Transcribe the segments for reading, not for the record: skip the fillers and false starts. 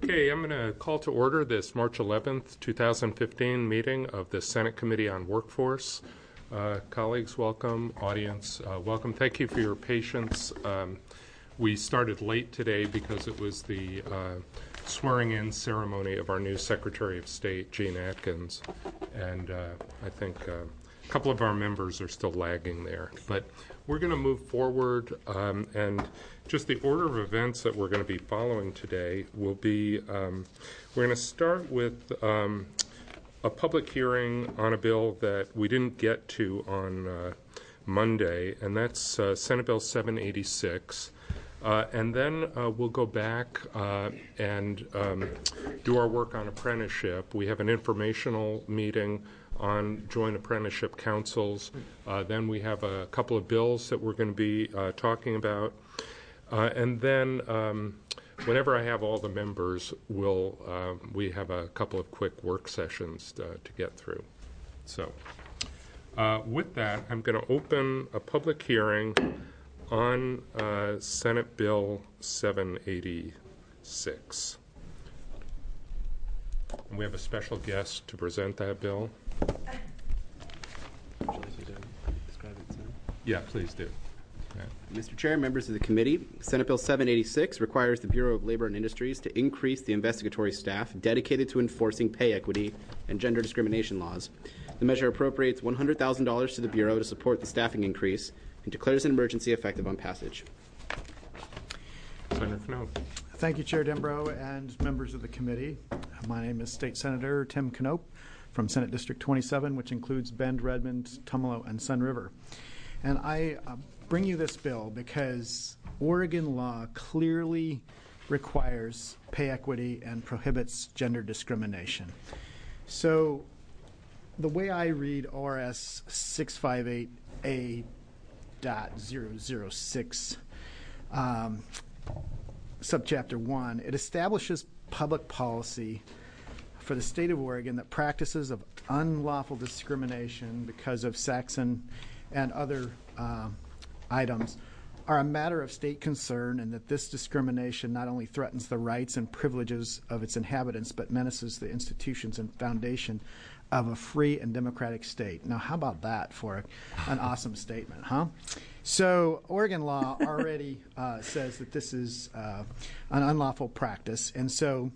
Okay, I'm going to call to order this March 11th, 2015 meeting of the Senate Committee on Workforce. Colleagues, welcome. Audience, welcome. Thank you for your patience. We started late today because it was the swearing-in ceremony of our new Secretary of State, Gene Atkins, and I think a couple of our members are still lagging there. But we're going to move forward, and just the order of events that we're going to be following today will be, we're going to start with a public hearing on a bill that we didn't get to on Monday, and that's Senate Bill 786. And then we'll go back and do our work on apprenticeship. We have an informational meeting on joint apprenticeship councils. Then we have a couple of bills that we're going to be talking about. And then whenever I have all the members, we have a couple of quick work sessions to get through. So with that, I'm going to open a public hearing on Senate Bill 786. And we have a special guest to present that bill. Would you like me to describe it, Sam? Yeah, please do. Mr. Chair, members of the committee, Senate Bill 786 requires the Bureau of Labor and Industries to increase the investigatory staff dedicated to enforcing pay equity and gender discrimination laws. The measure appropriates $100,000 to the Bureau to support the staffing increase and declares an emergency effective on passage. Senator Knopp. Thank you, Chair Dembrow and members of the committee. My name is State Senator Tim Knopp from Senate District 27, which includes Bend, Redmond, Tumalo, and Sun River. And I bring you this bill because Oregon law clearly requires pay equity and prohibits gender discrimination. So the way I read ORS 658A.006, subchapter 1, it establishes public policy for the state of Oregon that practices of unlawful discrimination because of sex and other items are a matter of state concern, and that this discrimination not only threatens the rights and privileges of its inhabitants, but menaces the institutions and foundation of a free and democratic state. Now, how about that for an awesome statement, huh? So Oregon law already says that this is an unlawful practice, and so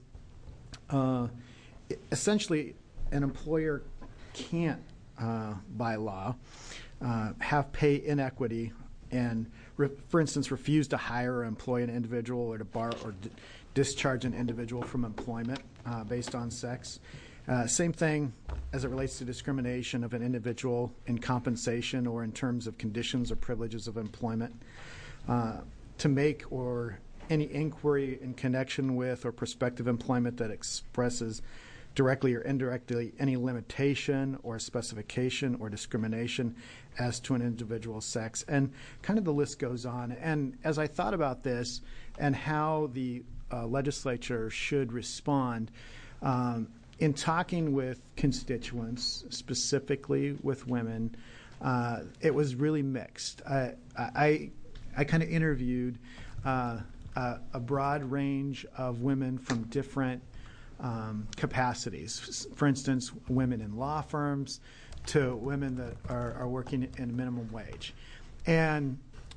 essentially an employer can't, by law, have pay inequity and, for instance, refuse to hire or employ an individual or to bar or discharge an individual from employment based on sex. Same thing as it relates to discrimination of an individual in compensation or in terms of conditions or privileges of employment. To make or any inquiry in connection with or prospective employment that expresses directly or indirectly any limitation or specification or discrimination as to an individual's sex. And kind of the list goes on. And as I thought about this and how the legislature should respond, in talking with constituents, specifically with women, it was really mixed. I kind of interviewed a broad range of women from different capacities. For instance, women in law firms to women that are working in minimum wage. And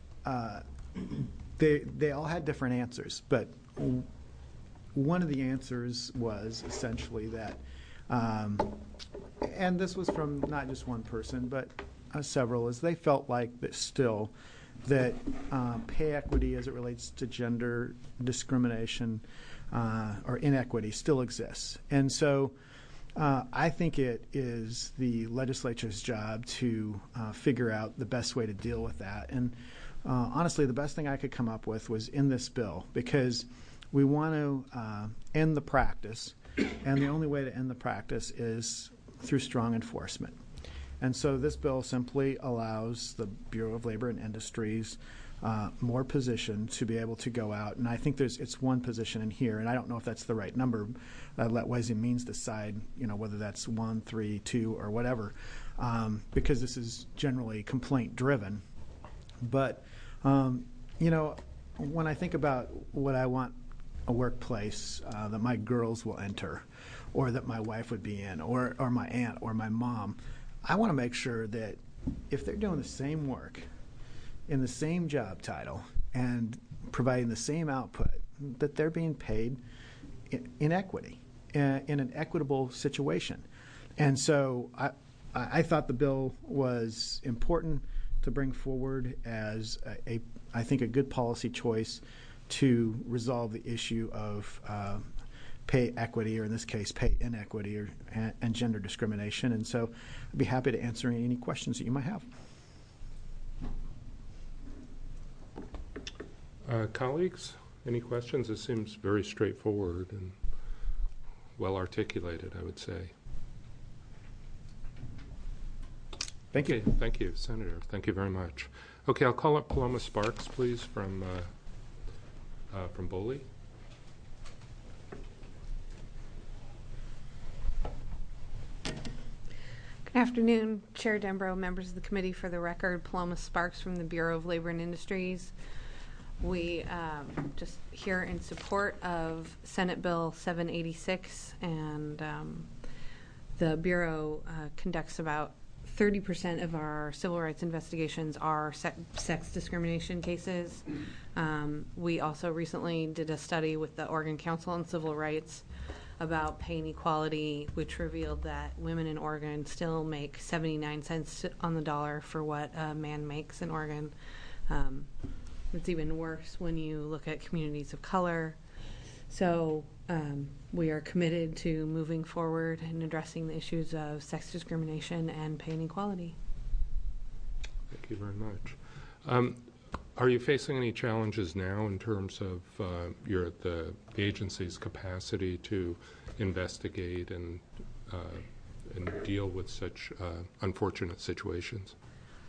they all had different answers, but one of the answers was essentially that, and this was from not just one person, but several, is they felt like that still that pay equity as it relates to gender discrimination or inequity still exists. And so I think it is the legislature's job to figure out the best way to deal with that. And honestly, the best thing I could come up with was in this bill, because we want to end the practice, and the only way to end the practice is through strong enforcement. And so this bill simply allows the Bureau of Labor and Industries more position to be able to go out. And I think it's one position in here, and I don't know if that's the right number. Let Ways and Means decide, whether that's 1, 3, 2, or whatever, because this is generally complaint driven. But when I think about what I want a workplace that my girls will enter, or that my wife would be in, or my aunt or my mom. I want to make sure that if they're doing the same work in the same job title and providing the same output, that they're being paid in equity, in an equitable situation. And so I thought the bill was important to bring forward as I think a good policy choice to resolve the issue of pay equity, or in this case, pay inequity, and gender discrimination. And so I'd be happy to answer any questions that you might have. Colleagues, any questions? It seems very straightforward and well articulated, I would say. Thank you. Okay, thank you, Senator. Thank you very much. Okay, I'll call up Paloma Sparks, please, from BOLI. Good afternoon, Chair Dembro, members of the committee. For the record, Paloma Sparks from the Bureau of Labor and Industries. We just here in support of Senate Bill 786, and the Bureau conducts about 30% of our civil rights investigations are sex discrimination cases. We also recently did a study with the Oregon Council on Civil Rights about pay inequality, which revealed that women in Oregon still make 79 cents on the dollar for what a man makes in Oregon. It's even worse when you look at communities of color. So we are committed to moving forward and addressing the issues of sex discrimination and pay inequality. Thank you very much. Are you facing any challenges now in terms of the agency's capacity to investigate and deal with such unfortunate situations?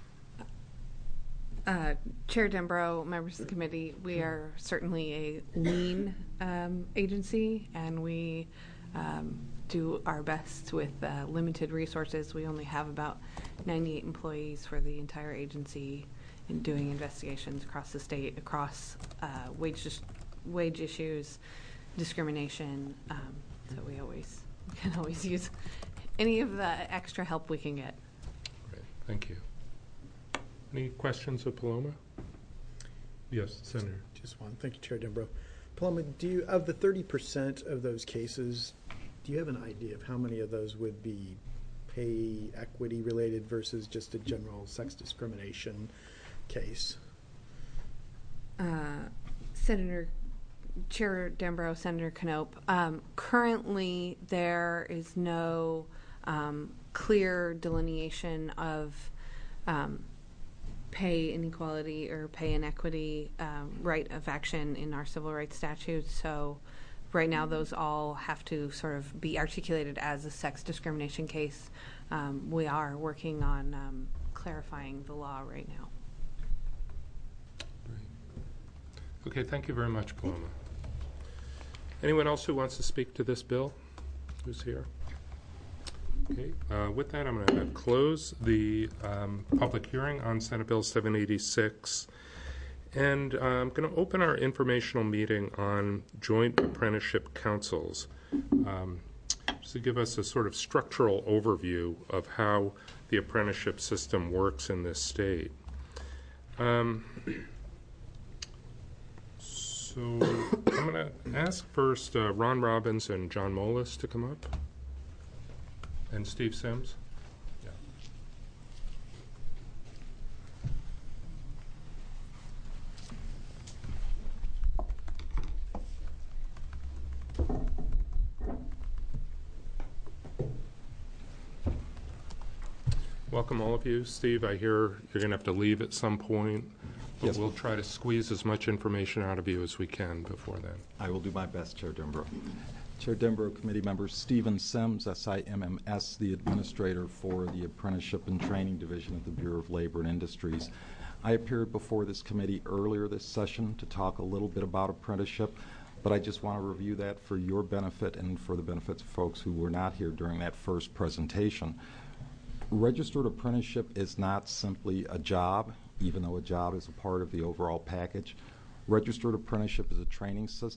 Chair Dembro, members of the committee, we are certainly a lean agency, and we do our best with limited resources. We only have about 98 employees for the entire agency in doing investigations across the state, across wage issues, discrimination. So we can always use any of the extra help we can get. Great, thank you. Any questions of Paloma? Yes, Senator. Just one. Thank you, Chair Dembro. Paloma, of the 30% of those cases, do you have an idea of how many of those would be pay equity related versus just a general sex discrimination case? Chair Dembro, Senator Knope, currently there is no clear delineation of pay inequality or pay inequity right of action in our civil rights statutes. So right now those all have to sort of be articulated as a sex discrimination case. We are working on clarifying the law right now. Okay, thank you very much, Paloma. Anyone else who wants to speak to this bill? Who's here? Okay, with that, I'm going to close the public hearing on Senate Bill 786. And I'm going to open our informational meeting on joint apprenticeship councils, just to give us a sort of structural overview of how the apprenticeship system works in this state. So I'm going to ask first Ron Robbins and John Molis to come up, and Steve Sims. Yeah. Welcome, all of you. Steve, I hear you're going to have to leave at some point. But yes, we'll try to squeeze as much information out of you as we can before then. I will do my best, Chair Dembro. Chair Dembro, committee members, Stephen Sims, SIMMS, the administrator for the Apprenticeship and Training Division of the Bureau of Labor and Industries. I appeared before this committee earlier this session to talk a little bit about apprenticeship, but I just want to review that for your benefit and for the benefits of folks who were not here during that first presentation. Registered apprenticeship is not simply a job, even though a job is a part of the overall package. Registered apprenticeship is a training system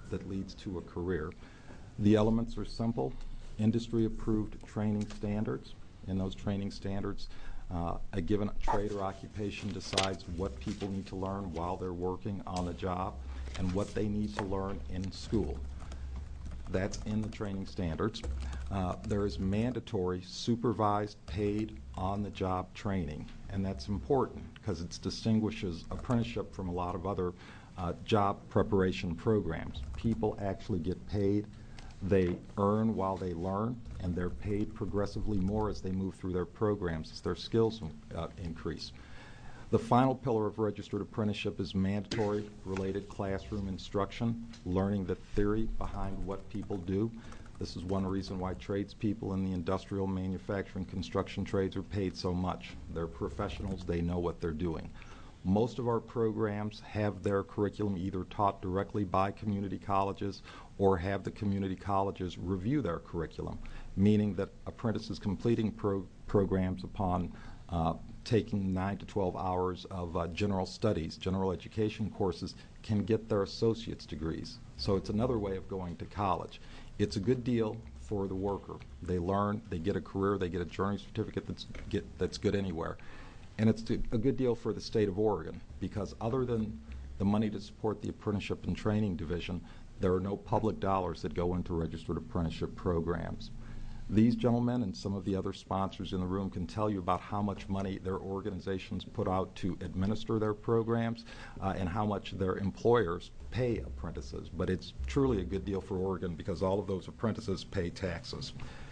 that leads to a career. The elements are simple: industry-approved training standards. In those training standards, a given trade or occupation decides what people need to learn while they're working on the job and what they need to learn in school. That's in the training standards. There is mandatory supervised, paid, on-the-job training, and that's important because it distinguishes apprenticeship from a lot of other job preparation programs. People actually get paid. They earn while they learn, and they're paid progressively more as they move through their programs as their skills increase. The final pillar of registered apprenticeship is mandatory related classroom instruction, learning the theory behind what people do. This is one reason why tradespeople in the industrial, manufacturing, construction trades are paid so much. They're professionals. They know what they're doing. Most of our programs have their curriculum either taught directly by community colleges or have the community colleges review their curriculum, meaning that apprentices completing programs upon taking 9 to 12 hours of general studies, general education courses, can get their associate's degrees. So it's another way of going to college. It's a good deal for the worker. They learn, they get a career, they get a journey certificate that's good anywhere. And it's a good deal for the state of Oregon because other than the money to support the apprenticeship and training division, there are no public dollars that go into registered apprenticeship programs. These gentlemen and some of the other sponsors in the room can tell you about how much money their organizations put out to administer their programs and how much their employers pay apprentices. But it's truly a good deal for Oregon because all of those apprentices pay taxes.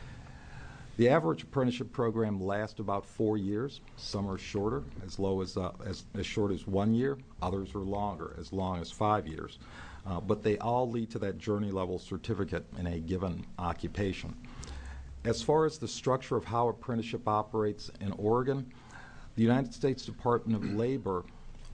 The average apprenticeship program lasts about 4 years. Some are shorter, as short as 1 year. Others are longer, as long as 5 years. But they all lead to that journey level certificate in a given occupation. As far as the structure of how apprenticeship operates in Oregon, the United States Department of Labor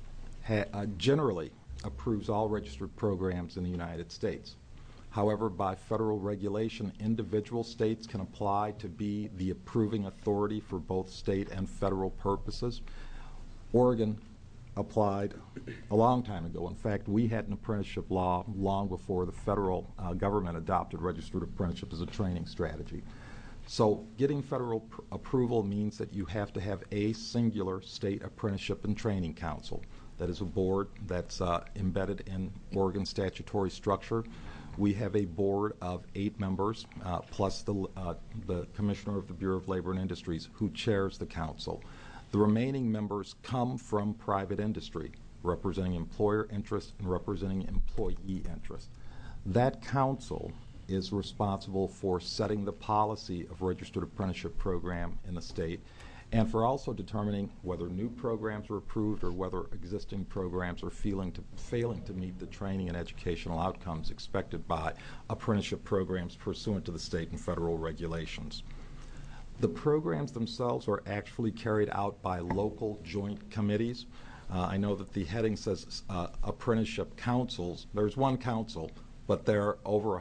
generally approves all registered programs in the United States. However, by federal regulation, individual states can apply to be the approving authority for both state and federal purposes. Oregon applied a long time ago. In fact, we had an apprenticeship law long before the federal government adopted registered apprenticeship as a training strategy. So getting federal approval means that you have to have a singular state apprenticeship and training council. That is a board that's embedded in Oregon statutory structure. We have a board of 8 members, plus the commissioner of the Bureau of Labor and Industries, who chairs the council. The remaining members come from private industry, representing employer interest and representing employee interest. That council is responsible for setting the policy of registered apprenticeship program in the state and for also determining whether new programs are approved or whether existing programs are failing to meet the training and educational outcomes expected by apprenticeship programs pursuant to the state and federal regulations. The programs themselves are actually carried out by local joint committees. I know that the heading says apprenticeship councils. There's one council, but there are over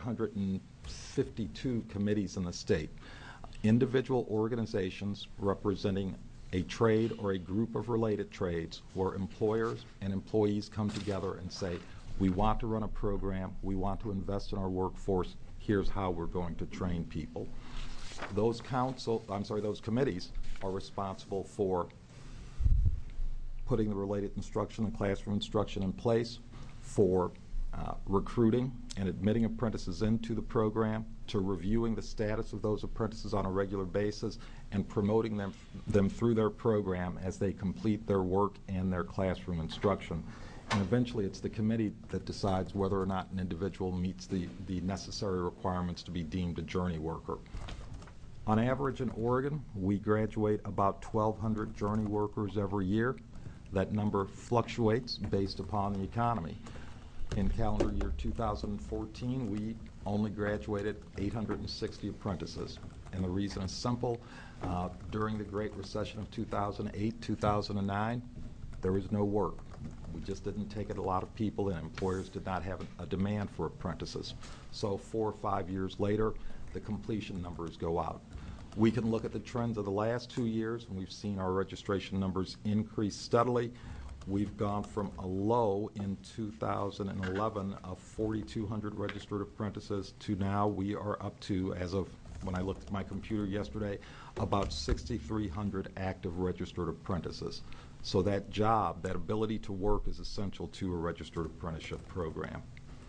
152 committees in the state. Individual organizations representing a trade or a group of related trades where employers and employees come together and say, we want to run a program, we want to invest in our workforce, here's how we're going to train people. Those committees are responsible for putting the related instruction and classroom instruction in place, for recruiting and admitting apprentices into the program, to reviewing the status of those apprentices on a regular basis and promoting them through their program as they complete their work and their classroom instruction. And eventually it's the committee that decides whether or not an individual meets the necessary requirements to be deemed a journey worker. On average in Oregon, we graduate about 1,200 journey workers every year. That number fluctuates based upon the economy. In calendar year 2014, we only graduated 860 apprentices. And the reason is simple. During the Great Recession of 2008, 2009, there was no work. We just didn't take a lot of people in. Employers did not have a demand for apprentices. So 4 or 5 years later, the completion numbers go out. We can look at the trends of the last 2 years, and we've seen our registration numbers increase steadily. We've gone from a low in 2011 of 4,200 registered apprentices to now we are up to, as of when I looked at my computer yesterday, about 6,300 active registered apprentices. So that job, that ability to work, is essential to a registered apprenticeship program.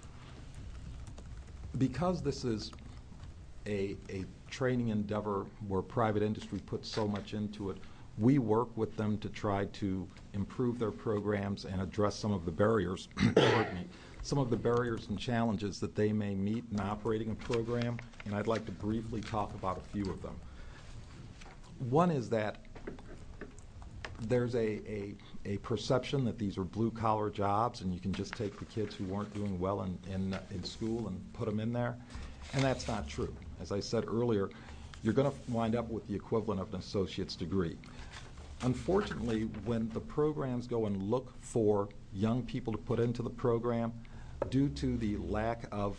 Because this is a training endeavor where private industry puts so much into it, we work with them to try to improve their programs and address some of the barriers, pardon me, some of the barriers and challenges that they may meet in operating a program, and I'd like to briefly talk about a few of them. One is that there's a perception that these are blue-collar jobs and you can just take the kids who weren't doing well in school and put them in there, and that's not true. As I said earlier, you're going to wind up with the equivalent of an associate's degree. Unfortunately, when the programs go and look for young people to put into the program, due to the lack of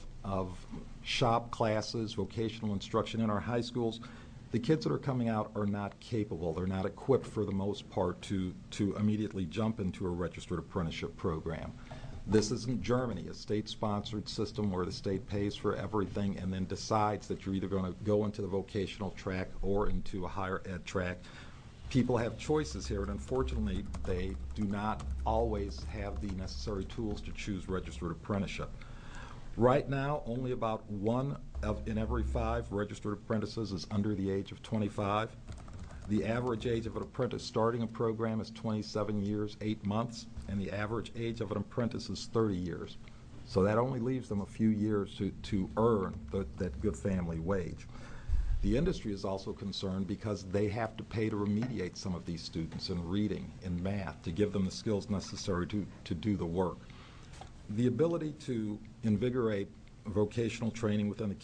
shop classes, vocational instruction in our high schools, the kids that are coming out are not capable. They're not equipped for the most part to immediately jump into a registered apprenticeship program. This isn't Germany, a state-sponsored system where the state pays for everything and then decides that you're either going to go into the vocational track or into a higher ed track. People have choices here, and unfortunately, they do not always have the necessary tools to choose registered apprenticeship. Right now, only about 1 in every 5 registered apprentices is under the age of 25. The average age of an apprentice starting a program is 27 years, 8 months, and the average age of an apprentice is 30 years. So that only leaves them a few years to earn that good family wage. The industry is also concerned because they have to pay to remediate some of these students in reading, in math, to give them the skills necessary to do the work. The ability to invigorate vocational training within the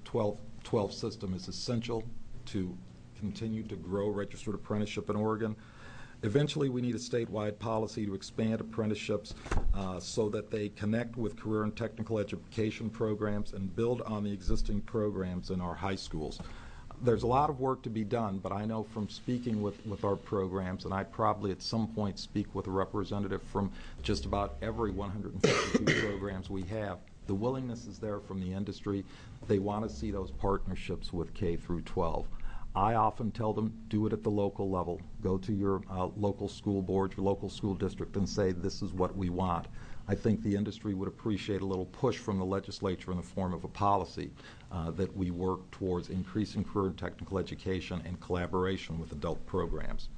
K-12 system is essential to continue to grow registered apprenticeship in Oregon. Eventually, we need a statewide policy to expand apprenticeships so that they connect with career and technical education programs and build on the existing programs in our high schools. There's a lot of work to be done, but I know from speaking with our programs, and I probably at some point speak with a representative from just about every 152 programs we have, the willingness is there from the industry. They want to see those partnerships with K through 12. I often tell them, do it at the local level. Go to your local school board, your local school district, and say, this is what we want. I think the industry would appreciate a little push from the legislature in the form of a policy that we work towards increasing career and technical education and collaboration with adult programs.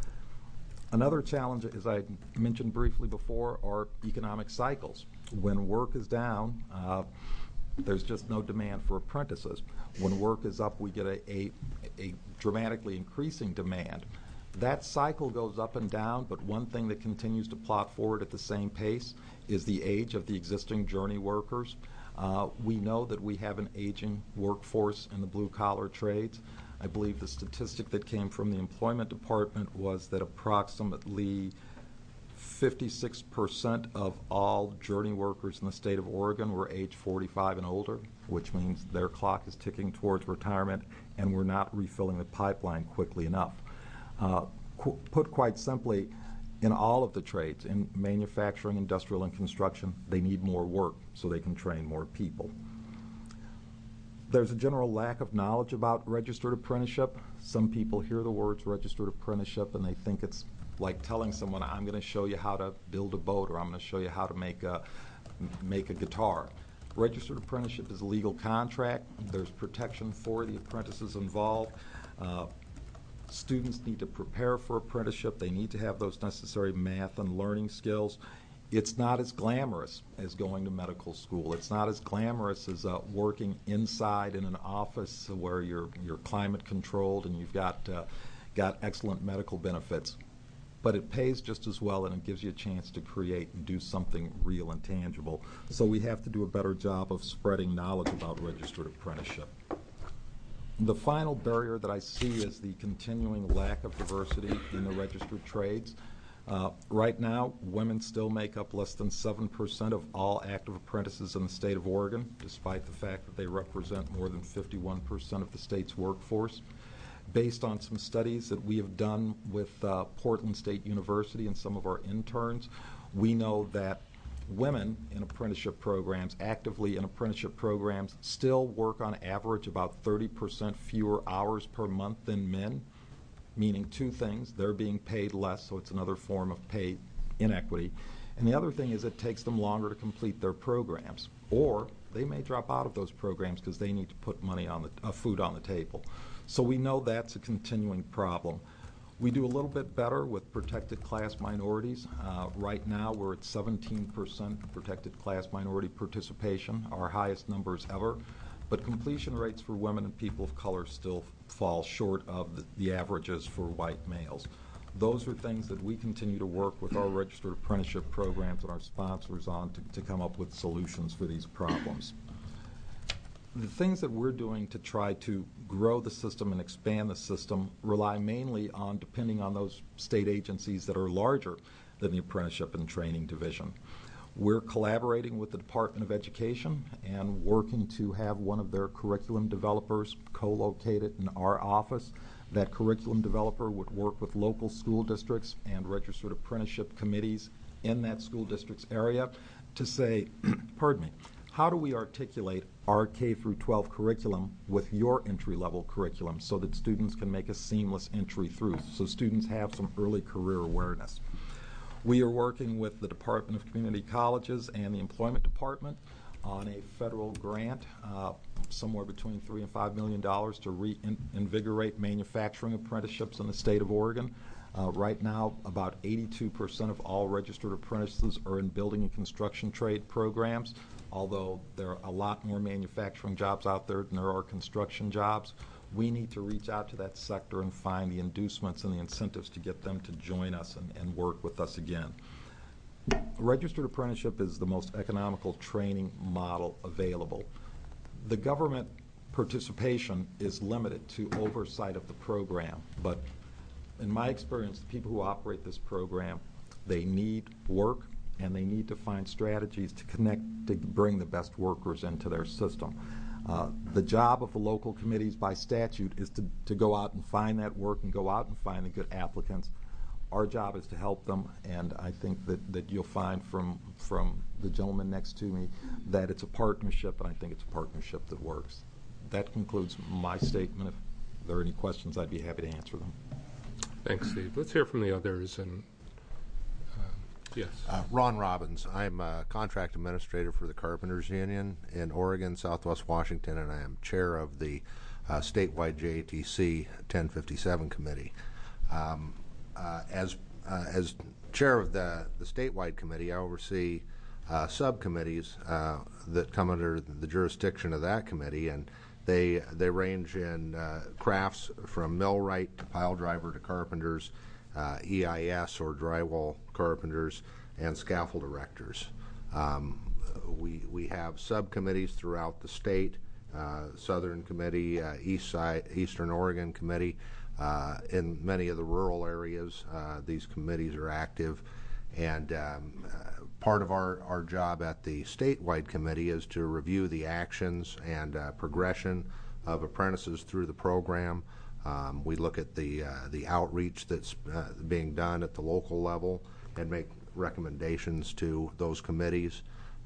Another challenge, as I mentioned briefly before, are economic cycles. When work is down, there's just no demand for apprentices. When work is up, we get a dramatically increasing demand. That cycle goes up and down, but one thing that continues to plot forward at the same pace is the age of the existing journey workers. We know that we have an aging workforce in the blue-collar trades. I believe the statistic that came from the employment department was that approximately 56% of all journey workers in the state of Oregon were age 45 and older, which means their clock is ticking towards retirement and we're not refilling the pipeline quickly enough. Put quite simply, in all of the trades, in manufacturing, industrial, and construction, they need more work so they can train more people. There's a general lack of knowledge about registered apprenticeship. Some people hear the words registered apprenticeship and they think it's like telling someone, I'm going to show you how to build a boat, or I'm going to show you how to make a guitar. Registered apprenticeship is a legal contract. There's protection for the apprentices involved. Students need to prepare for apprenticeship. They need to have those necessary math and learning skills. It's not as glamorous as going to medical school. It's not as glamorous as working inside in an office where you're climate controlled and you've got excellent medical benefits. But it pays just as well, and it gives you a chance to create and do something real and tangible. So we have to do a better job of spreading knowledge about registered apprenticeship. The final barrier that I see is the continuing lack of diversity in the registered trades. Right now, women still make up less than 7% of all active apprentices in the state of Oregon, despite the fact that they represent more than 51% of the state's workforce. based on some studies that we have done with Portland State University and some of our interns, we know that women in apprenticeship programs, actively in apprenticeship programs, still work on average about 30% fewer hours per month than men, meaning two things. They're being paid less, so it's another form of pay inequity. And the other thing is it takes them longer to complete their programs, or they may drop out of those programs because they need to put money on the food on the table. So we know that's a continuing problem. We do a little bit better with protected class minorities. Right now we're at 17% protected class minority participation, our highest numbers ever. But completion rates for women and people of color still fall short of the averages for white males. Those are things that we continue to work with our registered apprenticeship programs and our sponsors on to come up with solutions for these problems. The things that we're doing to try to grow the system and expand the system rely mainly on depending on those state agencies that are larger than the Apprenticeship and Training Division. We're collaborating with the Department of Education and working to have one of their curriculum developers co-located in our office. That curriculum developer would work with local school districts and registered apprenticeship committees in that school district's area to say, pardon me, how do we articulate our K through 12 curriculum with your entry-level curriculum so that students can make a seamless entry through, so students have some early career awareness. We are working with the Department of Community Colleges and the Employment Department on a federal grant, somewhere between $3 and $5 million to reinvigorate manufacturing apprenticeships in the state of Oregon. Right now, about 82% of all registered apprentices are in building and construction trade programs, although there are a lot more manufacturing jobs out there than there are construction jobs. We need to reach out to that sector and find the inducements and the incentives to get them to join us and work with us again. Registered apprenticeship is the most economical training model available. The government participation is limited to oversight of the program, but in my experience, the people who operate this program, they need work and they need to find strategies to connect, to bring the best workers into their system. The job of the local committees by statute is to go out and find that work and go out and find the good applicants. Our job is to help them, and I think that you'll find from the gentleman next to me that it's a partnership, and I think it's a partnership that works. That concludes my statement. If there are any questions, I'd be happy to answer them. Thanks, Steve. Let's hear from the others. And yes. Ron Robbins. I'm a contract administrator for the Carpenters Union in Oregon, Southwest Washington, and I am chair of the statewide JATC 1057 committee. As chair of the statewide committee, I oversee subcommittees that come under the jurisdiction of that committee, and they range in crafts from millwright to pile driver to carpenters, EIS or drywall carpenters, and scaffold erectors. We have subcommittees throughout the state, Southern Committee, Eastern Oregon Committee. In many of the rural areas, these committees are active, and part of our job at the statewide committee is to review the actions and progression of apprentices through the program. We look at the outreach that's being done at the local level and make recommendations to those committees.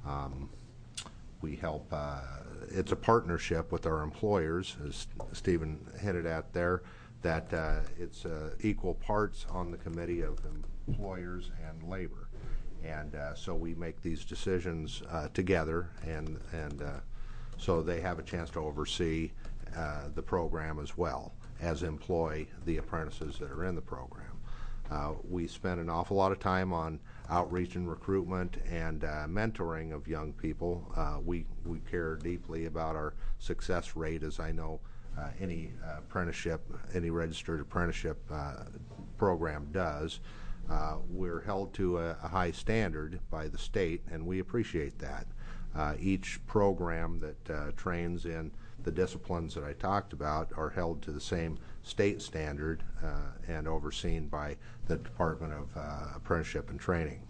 We help, it's a partnership with our employers, as Stephen hinted at there, that it's equal parts on the committee of employers and labor. And so we make these decisions together, and so they have a chance to oversee the program as well as employ the apprentices that are in the program. We spend an awful lot of time on outreach and recruitment and mentoring of young people. We care deeply about our success rate, as I know any apprenticeship, any registered apprenticeship program does. We're held to a high standard by the state, and we appreciate that. Each program that trains in the disciplines that I talked about are held to the same state standard and overseen by the Department of Apprenticeship and Training.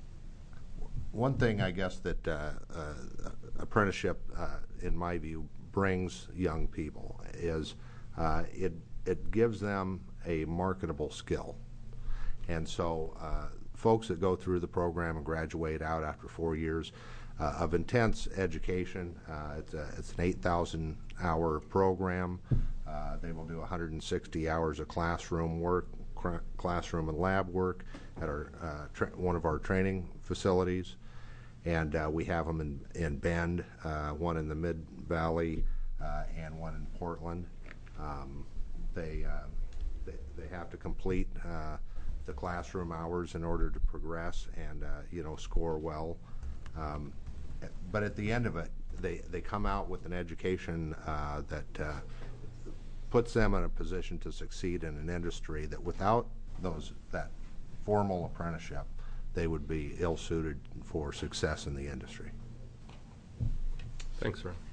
One thing I guess that apprenticeship, in my view, brings young people is it gives them a marketable skill. And so folks that go through the program and graduate out after 4 years of intense education, it's an 8,000-hour program. They will do 160 hours of classroom work, classroom and lab work at our one of our training facilities. And we have them in Bend, one in the Mid-Valley, and one in Portland. They have to complete the classroom hours in order to progress and score well. But at the end of it, they come out with an education that puts them in a position to succeed in an industry that without that formal apprenticeship, they would be ill-suited for success in the industry. Thanks, Ron.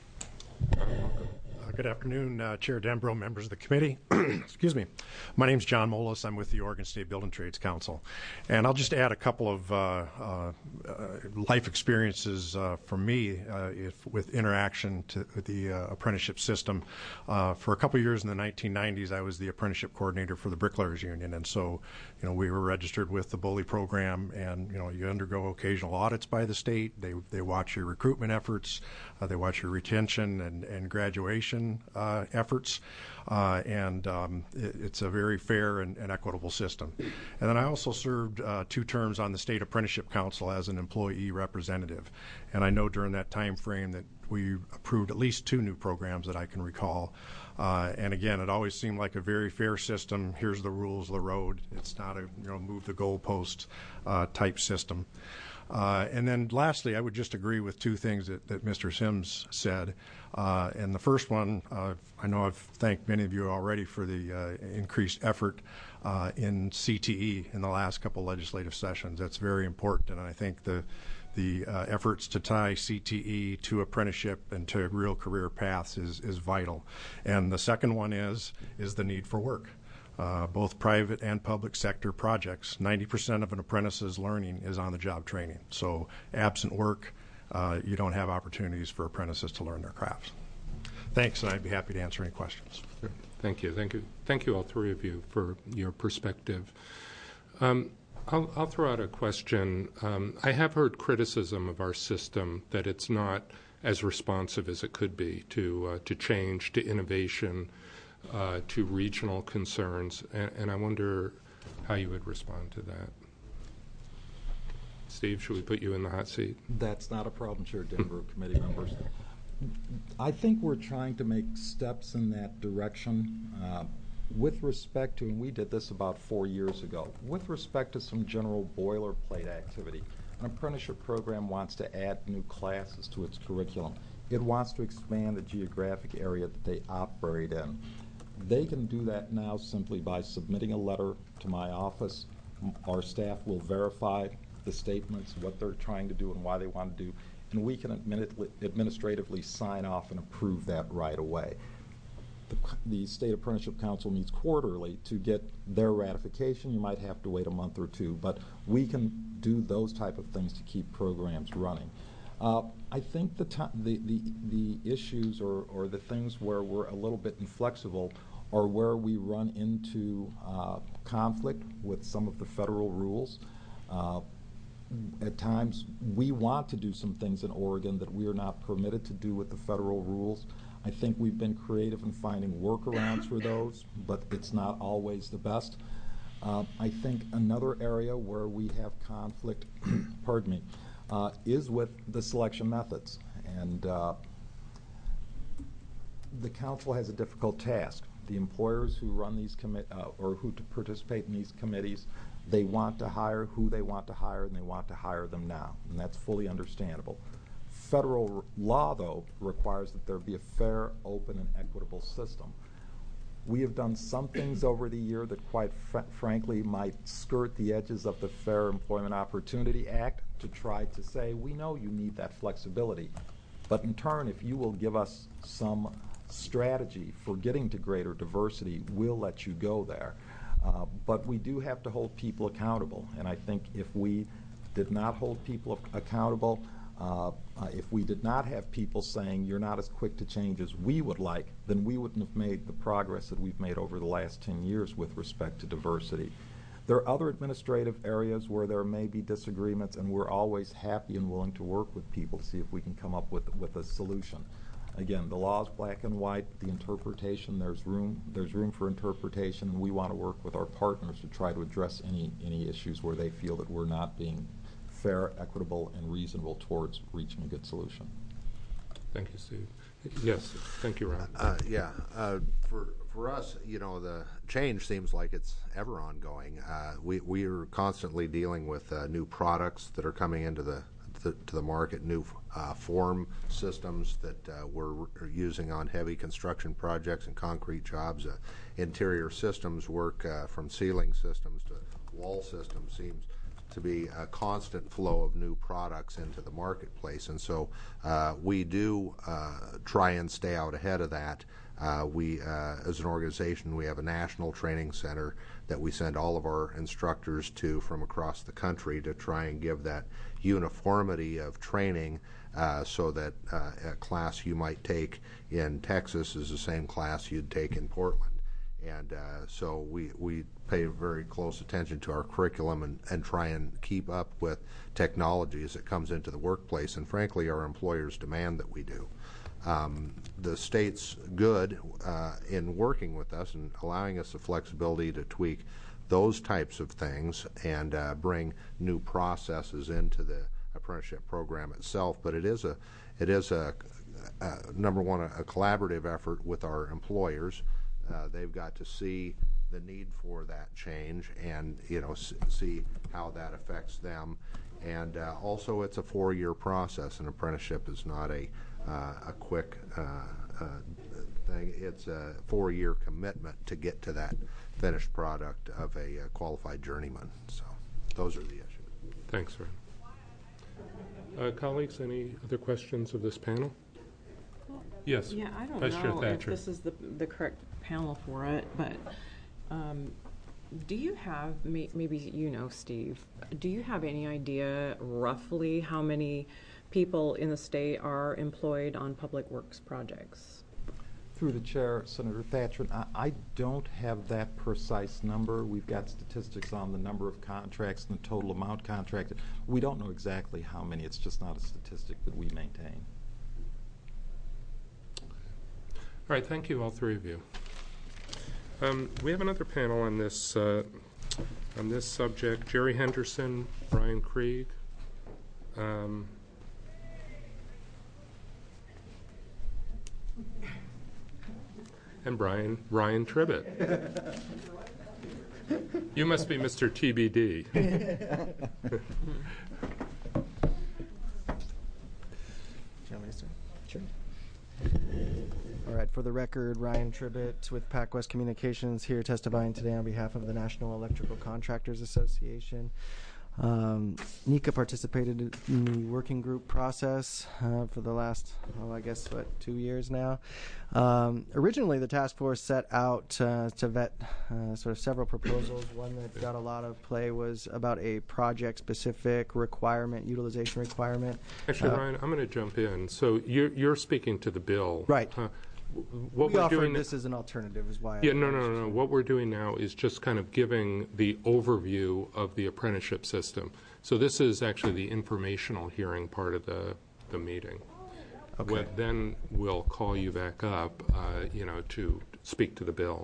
Good afternoon, Chair Dembro, members of the committee. Excuse me. My name is John Molis. I'm with the Oregon State Building Trades Council. And I'll just add a couple of life experiences from me with interaction to the apprenticeship system. For a couple of years in the 1990s, I was the apprenticeship coordinator for the Bricklayers Union. And so, we were registered with the BOLI program, and, you undergo occasional audits by the state. They watch your recruitment efforts. They watch your retention and graduation efforts, and it's a very fair and equitable system. And then I also served 2 terms on the State Apprenticeship Council as an employee representative, and I know during that time frame that we approved at least 2 new programs that I can recall. And again, it always seemed like a very fair system. Here's the rules of the road. It's not a move the goalpost type system. And then lastly, I would just agree with 2 things that Mr. Sims said. And the first one, I know I've thanked many of you already for the increased effort in CTE in the last couple legislative sessions. That's very important, and I think the efforts to tie CTE to apprenticeship and to real career paths is vital. And the second one is the need for work. Both private and public sector projects, 90% of an apprentice's learning is on-the-job training. So absent work, you don't have opportunities for apprentices to learn their crafts. Thanks, and I'd be happy to answer any questions. Sure. Thank you. Thank you, all 3 of you, for your perspective. I'll throw out a question. I have heard criticism of our system that it's not as responsive as it could be to change, to innovation, to regional concerns, and I wonder how you would respond to that. Steve, should we put you in the hot seat? That's not a problem, Chair Denver, committee members. I think we're trying to make steps in that direction with respect to, and we did this about 4 years ago, with respect to some general boilerplate activity. An apprenticeship program wants to add new classes to its curriculum. It wants to expand the geographic area that they operate in. They can do that now simply by submitting a letter to my office. Our staff will verify the statements, what they're trying to do and why they want to do, and we can administratively sign off and approve that right away. The State Apprenticeship Council meets quarterly to get their ratification. You might have to wait a month or 2, but we can do those type of things to keep programs running. I think the issues or the things where we're a little bit inflexible are where we run into conflict with some of the federal rules. At times, we want to do some things in Oregon that we are not permitted to do with the federal rules. I think we've been creative in finding workarounds for those, but it's not always the best. I think another area where we have conflict, pardon me, is with the selection methods. And the council has a difficult task. The employers who run these or who participate in these committees, they want to hire who they want to hire, and they want to hire them now, and that's fully understandable. Federal law, though, requires that there be a fair, open, and equitable system. We have done some things over the year that, quite frankly, might skirt the edges of the Fair Employment Opportunity Act to try to say, we know you need that flexibility, but in turn, if you will give us some strategy for getting to greater diversity, we'll let you go there. But we do have to hold people accountable, and I think if we did not hold people accountable, If we did not have people saying you're not as quick to change as we would like, then we wouldn't have made the progress that we've made over the last 10 years with respect to diversity. There are other administrative areas where there may be disagreements, and we're always happy and willing to work with people to see if we can come up with a solution. Again, the law is black and white. The interpretation, there's room for interpretation, and we want to work with our partners to try to address any issues where they feel that we're not being fair, equitable, and reasonable towards reaching a good solution. Thank you, Steve. Yes, thank you, Ron. For us, the change seems like it's ever ongoing. We are constantly dealing with new products that are coming into the market, new form systems that we're using on heavy construction projects and concrete jobs. Interior systems work, from ceiling systems to wall systems, seems to be a constant flow of new products into the marketplace, and so we do try and stay out ahead of that. We, as an organization, we have a national training center that we send all of our instructors to from across the country to try and give that uniformity of training, so that a class you might take in Texas is the same class you'd take in Portland. And so we pay very close attention to our curriculum and try and keep up with technology as it comes into the workplace. And frankly, our employers demand that we do. The state's good in working with us and allowing us the flexibility to tweak those types of things and bring new processes into the apprenticeship program itself. But it is a number one, a collaborative effort with our employers. They've got to see the need for that change and see how that affects them. And also, it's a 4-year process. An apprenticeship is not a quick thing. It's a 4-year commitment to get to that finished product of a qualified journeyman. So those are the issues. Thanks, Ron. Colleagues, any other questions of this panel? Yes. Yeah, I don't Vice Chair know if Thatcher. this is the correct panel for it, but do you have, maybe Steve, do you have any idea roughly how many people in the state are employed on public works projects? Through the chair, Senator Thatcher, I don't have that precise number. We've got statistics on the number of contracts and the total amount contracted. We don't know exactly how many. It's just not a statistic that we maintain. All right, thank you, all three of you. We have another panel on this subject. Jerry Henderson, Brian Krieg. And Ryan Tribbett. You must be Mr. TBD. Sure. All right, for the record, Ryan Tribbett with PacWest Communications here testifying today on behalf of the National Electrical Contractors Association. NECA participated in the working group process for the last, 2 years now. Originally, the task force set out to vet sort of several proposals. One that got a lot of play was about a project-specific utilization requirement. Actually, Ryan, I'm going to jump in. So you're speaking to the bill. Right. What we we're offered doing this as an alternative is why. Yeah, no. What we're doing now is just kind of giving the overview of the apprenticeship system. So this is actually the informational hearing part of the meeting. Okay. Then we'll call you back up, to speak to the bill.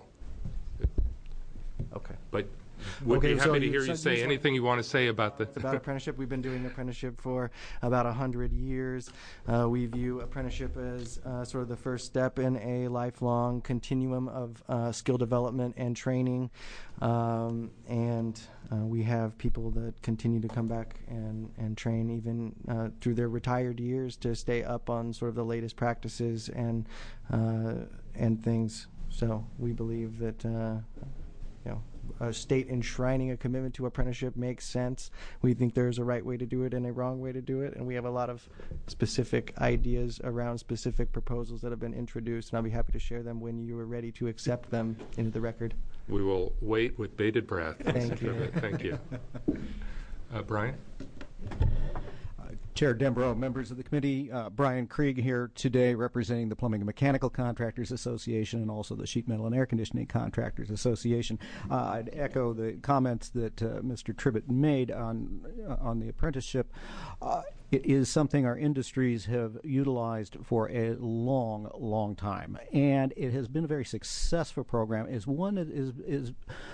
Okay. But would be so happy to you hear you said say you just anything you want to say about the... About apprenticeship, we've been doing apprenticeship for about 100 years. We view apprenticeship as sort of the first step in a lifelong continuum of skill development and training. And we have people that continue to come back and train even through their retired years to stay up on sort of the latest practices and things. So we believe that a state enshrining a commitment to apprenticeship makes sense. We think there's a right way to do it and a wrong way to do it, and we have a lot of specific ideas around specific proposals that have been introduced, and I'll be happy to share them when you are ready to accept them into the record. We will wait with bated breath. Thank you. Thank you. Brian? Chair Dembro, members of the committee, Brian Krieg here today representing the Plumbing and Mechanical Contractors Association and also the Sheet Metal and Air Conditioning Contractors Association. I'd echo the comments that Mr. Tribbett made on the apprenticeship. It is something our industries have utilized for a long, long time, and it has been a very successful program. Is one that is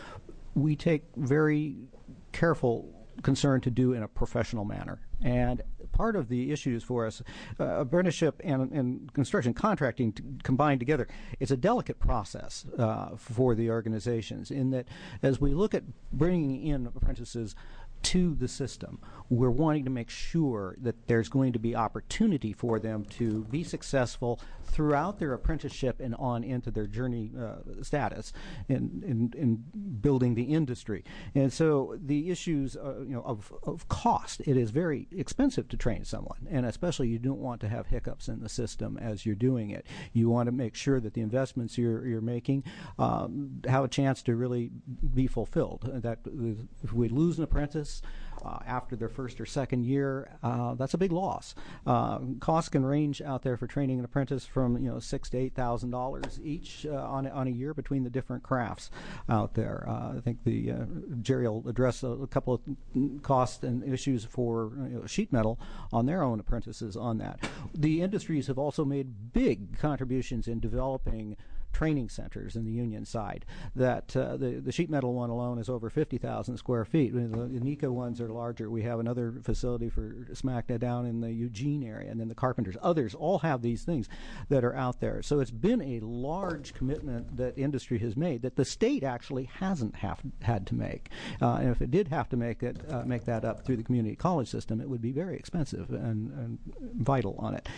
we take very careful concern to do in a professional manner. And part of the issues for us, apprenticeship and construction contracting combined together, it's a delicate process for the organizations in that as we look at bringing in apprentices to the system, we're wanting to make sure that there's going to be opportunity for them to be successful throughout their apprenticeship and on into their journey status in building the industry. And so the issues of cost, it is very expensive to train someone, and especially you don't want to have hiccups in the system as you're doing it. You want to make sure that the investments you're making have a chance to really be fulfilled. That if we lose an apprentice after their first or second year, that's a big loss. Costs can range out there for training an apprentice from $6,000 to $8,000 each on a year between the different crafts out there. I think Jerry will address a couple of costs and issues for sheet metal on their own apprentices on that. The industries have also made big contributions in developing training centers in the union side. That the sheet metal one alone is over 50,000 square feet. The NECA ones are larger. We have another facility for SMACNA down in the Eugene area, and then the Carpenters. Others all have these things that are out there. So it's been a large commitment that industry has made that the state actually hasn't had to make. And if it did have to make that up through the community college system, it would be very expensive and vital on it.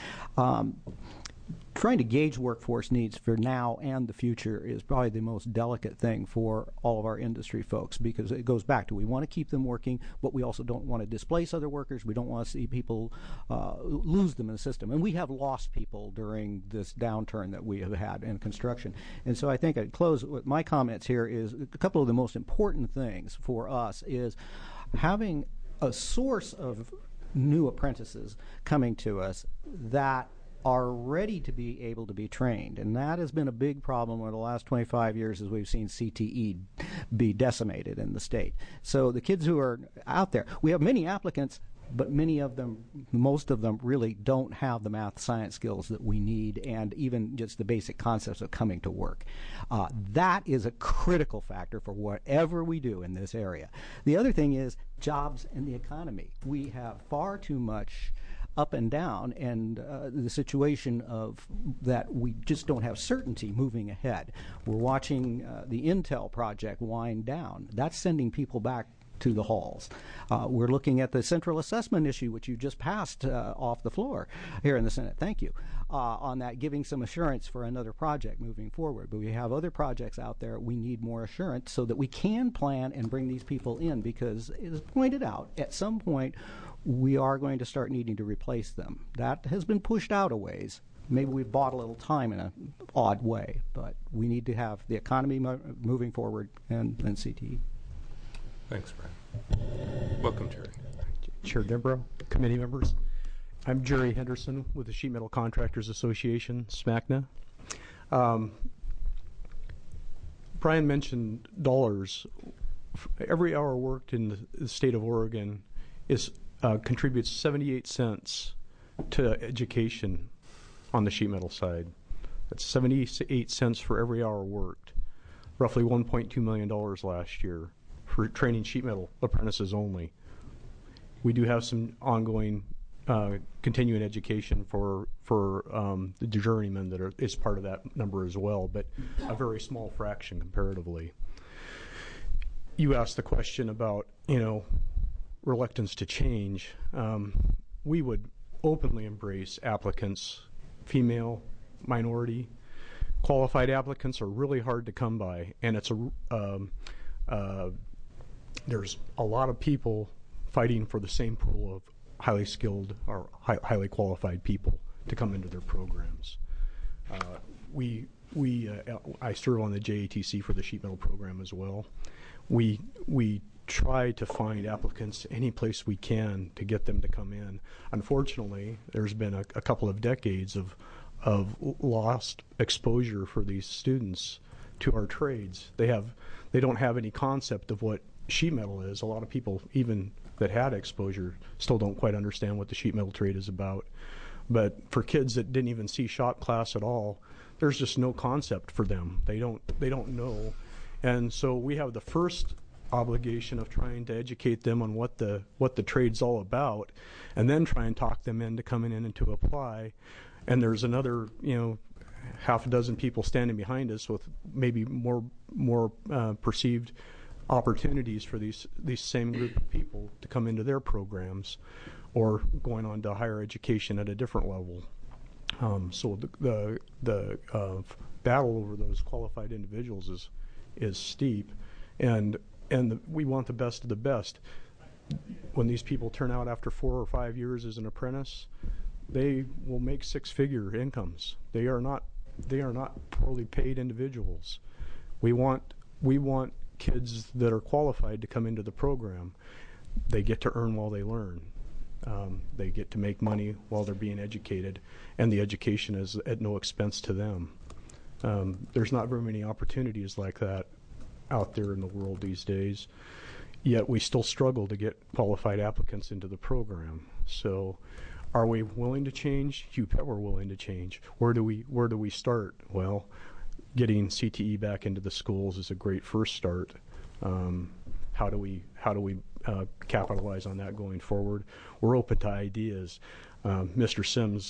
Trying to gauge workforce needs for now and the future is probably the most delicate thing for all of our industry folks, because it goes back to we want to keep them working, but we also don't want to displace other workers. We don't want to see people lose them in the system. And we have lost people during this downturn that we have had in construction. And so I think I'd close with my comments here is a couple of the most important things for us is having a source of new apprentices coming to us that are ready to be able to be trained. And that has been a big problem over the last 25 years as we've seen CTE be decimated in the state. So the kids who are out there, we have many applicants, but most of them really don't have the math science skills that we need and even just the basic concepts of coming to work. That is a critical factor for whatever we do in this area. The other thing is jobs and the economy. We have far too much up and down, and the situation of that we just don't have certainty moving ahead. We're watching the Intel project wind down. That's sending people back to the halls. We're looking at the central assessment issue, which you just passed off the floor here in the Senate. Thank you. On that, giving some assurance for another project moving forward. But we have other projects out there. We need more assurance so that we can plan and bring these people in, because it is pointed out at some point we are going to start needing to replace them. That has been pushed out a ways. Maybe we've bought a little time in an odd way, but we need to have the economy moving forward and CTE. Thanks, Brian. Welcome, Jerry. Chair Dembro, committee members. I'm Jerry Henderson with the Sheet Metal Contractors Association, SMACNA. Brian mentioned dollars. Every hour worked in the state of Oregon contributes 78 cents to education on the sheet metal side. That's 78 cents for every hour worked. Roughly $1.2 million last year for training sheet metal apprentices only. We do have some ongoing continuing education for the journeymen that is part of that number as well, but a very small fraction comparatively. You asked the question about, reluctance to change. We would openly embrace applicants, female, minority. Qualified applicants are really hard to come by, and it's there's a lot of people fighting for the same pool of highly skilled or highly qualified people to come into their programs. I serve on the JATC for the sheet metal program as well. We try to find applicants any place we can to get them to come in. Unfortunately, there's been a couple of decades of lost exposure for these students to our trades. They don't have any concept of what sheet metal is. A lot of people, even that had exposure, still don't quite understand what the sheet metal trade is about. But for kids that didn't even see shop class at all, there's just no concept for them. They don't know. And so we have the first obligation of trying to educate them on what the trade's all about, and then try and talk them into coming in and to apply. And there's another, half a dozen people standing behind us with maybe more perceived opportunities for these same group of people to come into their programs, or going on to higher education at a different level. So the battle over those qualified individuals is steep, and we want the best of the best. When these people turn out after 4 or 5 years as an apprentice, they will make six-figure incomes. They are not poorly paid individuals. We want kids that are qualified to come into the program. They get to earn while they learn. They get to make money while they're being educated, and the education is at no expense to them. There's not very many opportunities like that out there in the world these days, yet we still struggle to get qualified applicants into the program. So are we willing to change? You bet we're willing to change. Where do we start? Well, getting CTE back into the schools is a great first start. How do we capitalize on that going forward? We're open to ideas. Mr. Sims,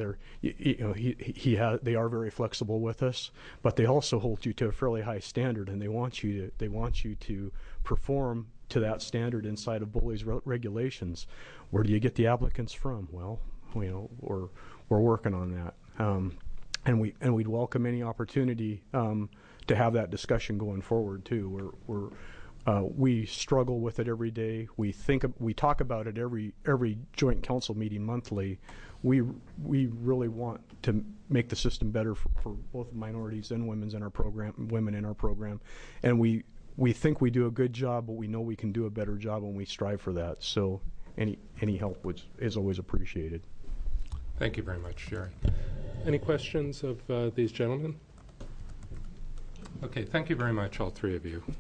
they are very flexible with us, but they also hold you to a fairly high standard, and they want you to perform to that standard inside of BOLI's regulations. Where do you get the applicants from? Well, we're working on that, and we'd welcome any opportunity to have that discussion going forward too. We struggle with it every day. We talk about it every joint council meeting monthly. We really want to make the system better for both minorities and women in our program, and we think we do a good job, but we know we can do a better job, and we strive for that. So any help is always appreciated. Thank you very much, Jerry. Any questions of these gentlemen? Okay, thank you very much, all three of you.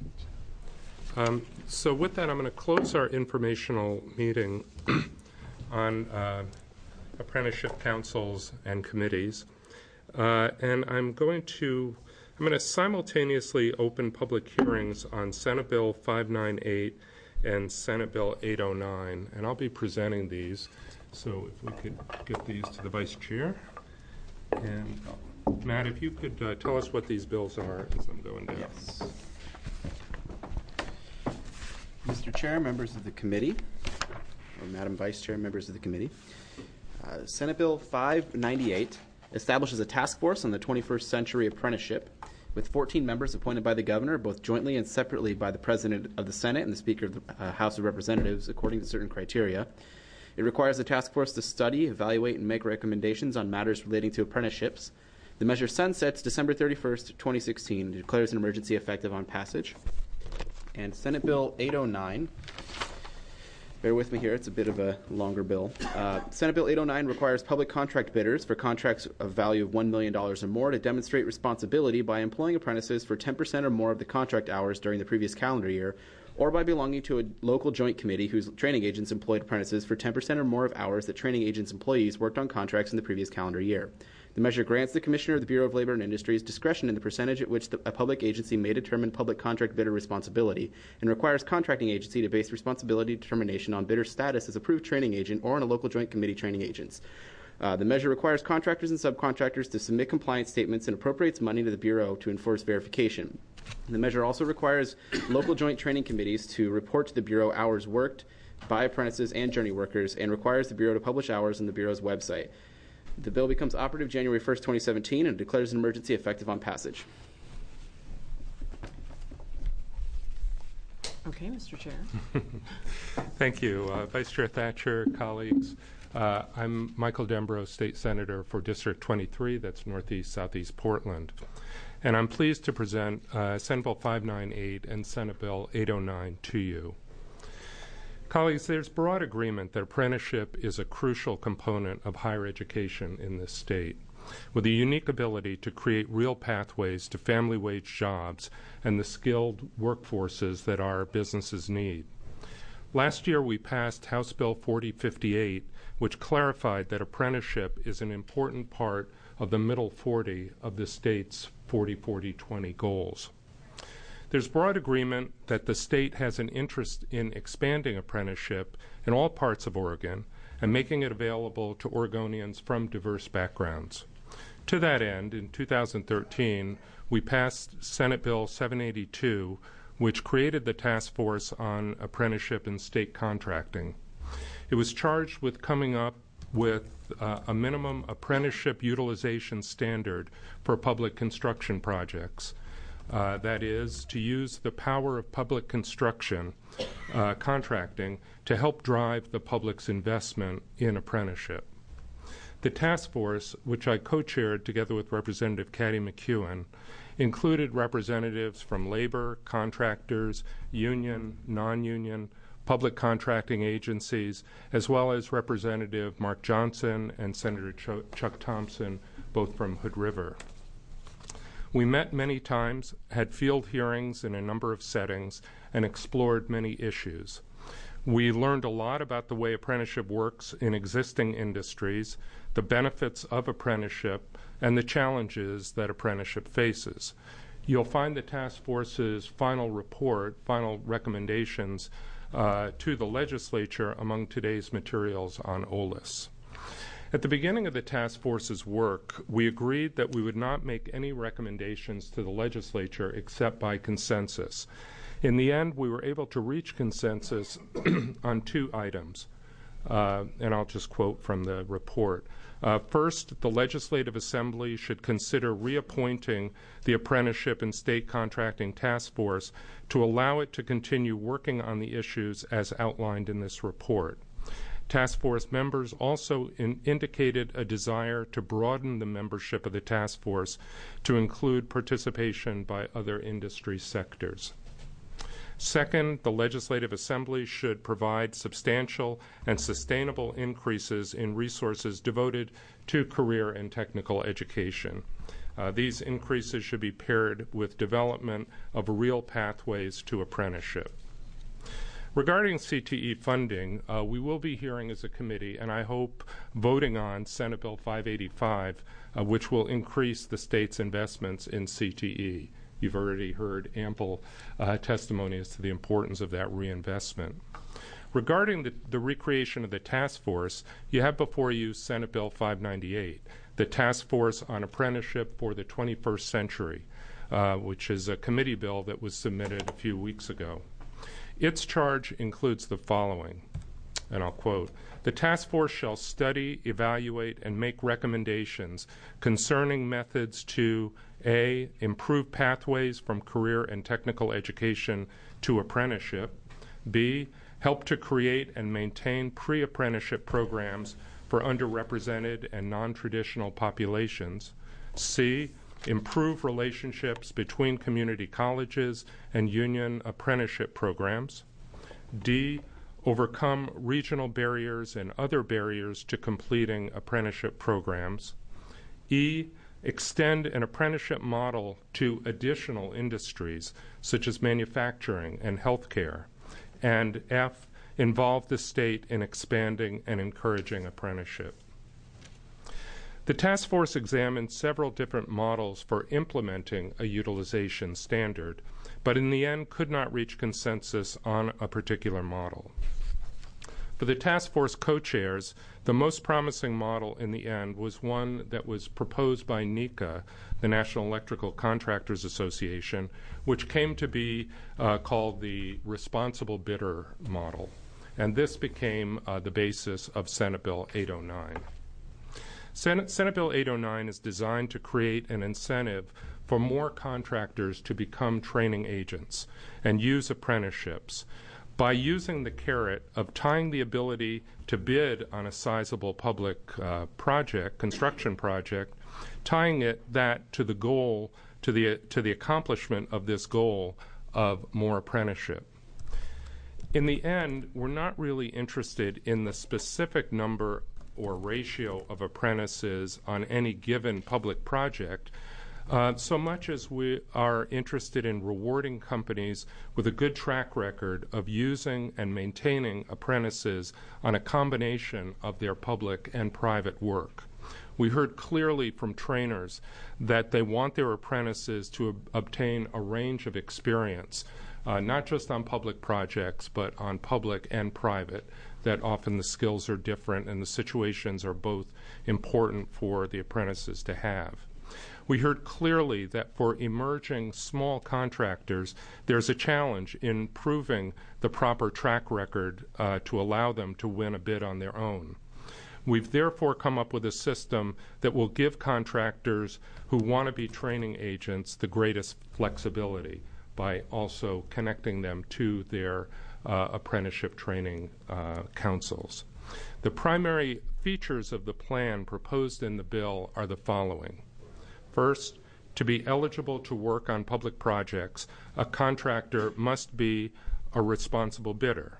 So with that, I'm going to close our informational meeting on apprenticeship councils and committees. And I'm going to simultaneously open public hearings on Senate Bill 598 and Senate Bill 809. And I'll be presenting these. So if we could get these to the Vice Chair. And Matt, if you could tell us what these bills are as I'm going down. Yes. Mr. Chair, members of the committee, or Madam Vice Chair, members of the committee, Senate Bill 598 establishes a task force on the 21st century apprenticeship with 14 members appointed by the governor, both jointly and separately by the President of the Senate and the Speaker of the House of Representatives, according to certain criteria. It requires the task force to study, evaluate, and make recommendations on matters relating to apprenticeships. The measure sunsets December 31st, 2016, and declares an emergency effective on passage. And Senate Bill 809, bear with me here, it's a bit of a longer bill. Senate Bill 809 requires public contract bidders for contracts of value of $1 million or more to demonstrate responsibility by employing apprentices for 10% or more of the contract hours during the previous calendar year, or by belonging to a local joint committee whose training agents employed apprentices for 10% or more of hours that training agents' employees worked on contracts in the previous calendar year. The measure grants the Commissioner of the Bureau of Labor and Industries discretion in the percentage at which a public agency may determine public contract bidder responsibility, and requires contracting agency to base responsibility determination on bidder status as approved training agent or on a local joint committee training agents. The measure requires contractors and subcontractors to submit compliance statements and appropriates money to the Bureau to enforce verification. The measure also requires local joint training committees to report to the Bureau hours worked by apprentices and journey workers, and requires the Bureau to publish hours on the Bureau's website. The bill becomes operative January 1st, 2017, and declares an emergency effective on passage. Okay, Mr. Chair. Thank you. Vice Chair Thatcher, colleagues. I'm Michael Dembro, State Senator for District 23, that's Northeast Southeast Portland. And I'm pleased to present Senate Bill 598 and Senate Bill 809 to you. Colleagues, there's broad agreement that apprenticeship is a crucial component of higher education in this state, with a unique ability to create real pathways to family wage jobs and the skilled workforces that our businesses need. Last year, we passed House Bill 4058, which clarified that apprenticeship is an important part of the middle 40 of the state's 40-40-20 goals. There's broad agreement that the state has an interest in expanding apprenticeship in all parts of Oregon and making it available to Oregonians from diverse backgrounds. To that end, in 2013, we passed Senate Bill 782, which created the Task Force on Apprenticeship and State Contracting. It was charged with coming up with a minimum apprenticeship utilization standard for public construction projects. That is, to use the power of public construction contracting to help drive the public's investment in apprenticeship. The task force, which I co-chaired together with Representative Caddy McEwen, included representatives from labor, contractors, union, non-union, public contracting agencies, as well as Representative Mark Johnson and Senator Chuck Thompson, both from Hood River. We met many times, had field hearings in a number of settings, and explored many issues. We learned a lot about the way apprenticeship works in existing industries, the benefits of apprenticeship, and the challenges that apprenticeship faces. You'll find the task force's final report, final recommendations to the legislature among today's materials on OLIS. At the beginning of the task force's work, we agreed that we would not make any recommendations to the legislature except by consensus. In the end, we were able to reach consensus on two items, and I'll just quote from the report. First, the Legislative Assembly should consider reappointing the Apprenticeship and State Contracting Task Force to allow it to continue working on the issues as outlined in this report. Task Force members also indicated a desire to broaden the membership of the task force to include participation by other industry sectors. Second, the Legislative Assembly should provide substantial and sustainable increases in resources devoted to career and technical education. These increases should be paired with development of real pathways to apprenticeship. Regarding CTE funding, we will be hearing as a committee, and I hope voting on Senate Bill 585, which will increase the state's investments in CTE. You've already heard ample testimony as to the importance of that reinvestment. Regarding the recreation of the task force, you have before you Senate Bill 598, the Task Force on Apprenticeship for the 21st Century, which is a committee bill that was submitted a few weeks ago. Its charge includes the following, and I'll quote, "The task force shall study, evaluate, and make recommendations concerning methods to A, improve pathways from career and technical education to apprenticeship, B, help to create and maintain pre-apprenticeship programs for underrepresented and non-traditional populations, C, improve relationships between community colleges and union apprenticeship programs, D, overcome regional barriers and other barriers to completing apprenticeship programs, E, extend an apprenticeship model to additional industries such as manufacturing and healthcare, and F, involve the state in expanding and encouraging apprenticeship." The task force examined several different models for implementing a utilization standard, but in the end could not reach consensus on a particular model. For the task force co-chairs, the most promising model in the end was one that was proposed by NECA, the National Electrical Contractors Association, which came to be called the responsible bidder model. And this became the basis of Senate Bill 809. Senate Bill 809 is designed to create an incentive for more contractors to become training agents and use apprenticeships by using the carrot of tying the ability to bid on a sizable public construction project, tying that to the goal, to the accomplishment of this goal of more apprenticeship. In the end, we're not really interested in the specific number or ratio of apprentices on any given public project, so much as we are interested in rewarding companies with a good track record of using and maintaining apprentices on a combination of their public and private work. We heard clearly from trainers that they want their apprentices to obtain a range of experience, not just on public projects, but on public and private, that often the skills are different and the situations are both important for the apprentices to have. We heard clearly that for emerging small contractors, there's a challenge in proving the proper track record to allow them to win a bid on their own. We've therefore come up with a system that will give contractors who want to be training agents the greatest flexibility by also connecting them to their apprenticeship training councils. The primary features of the plan proposed in the bill are the following. First, to be eligible to work on public projects, a contractor must be a responsible bidder.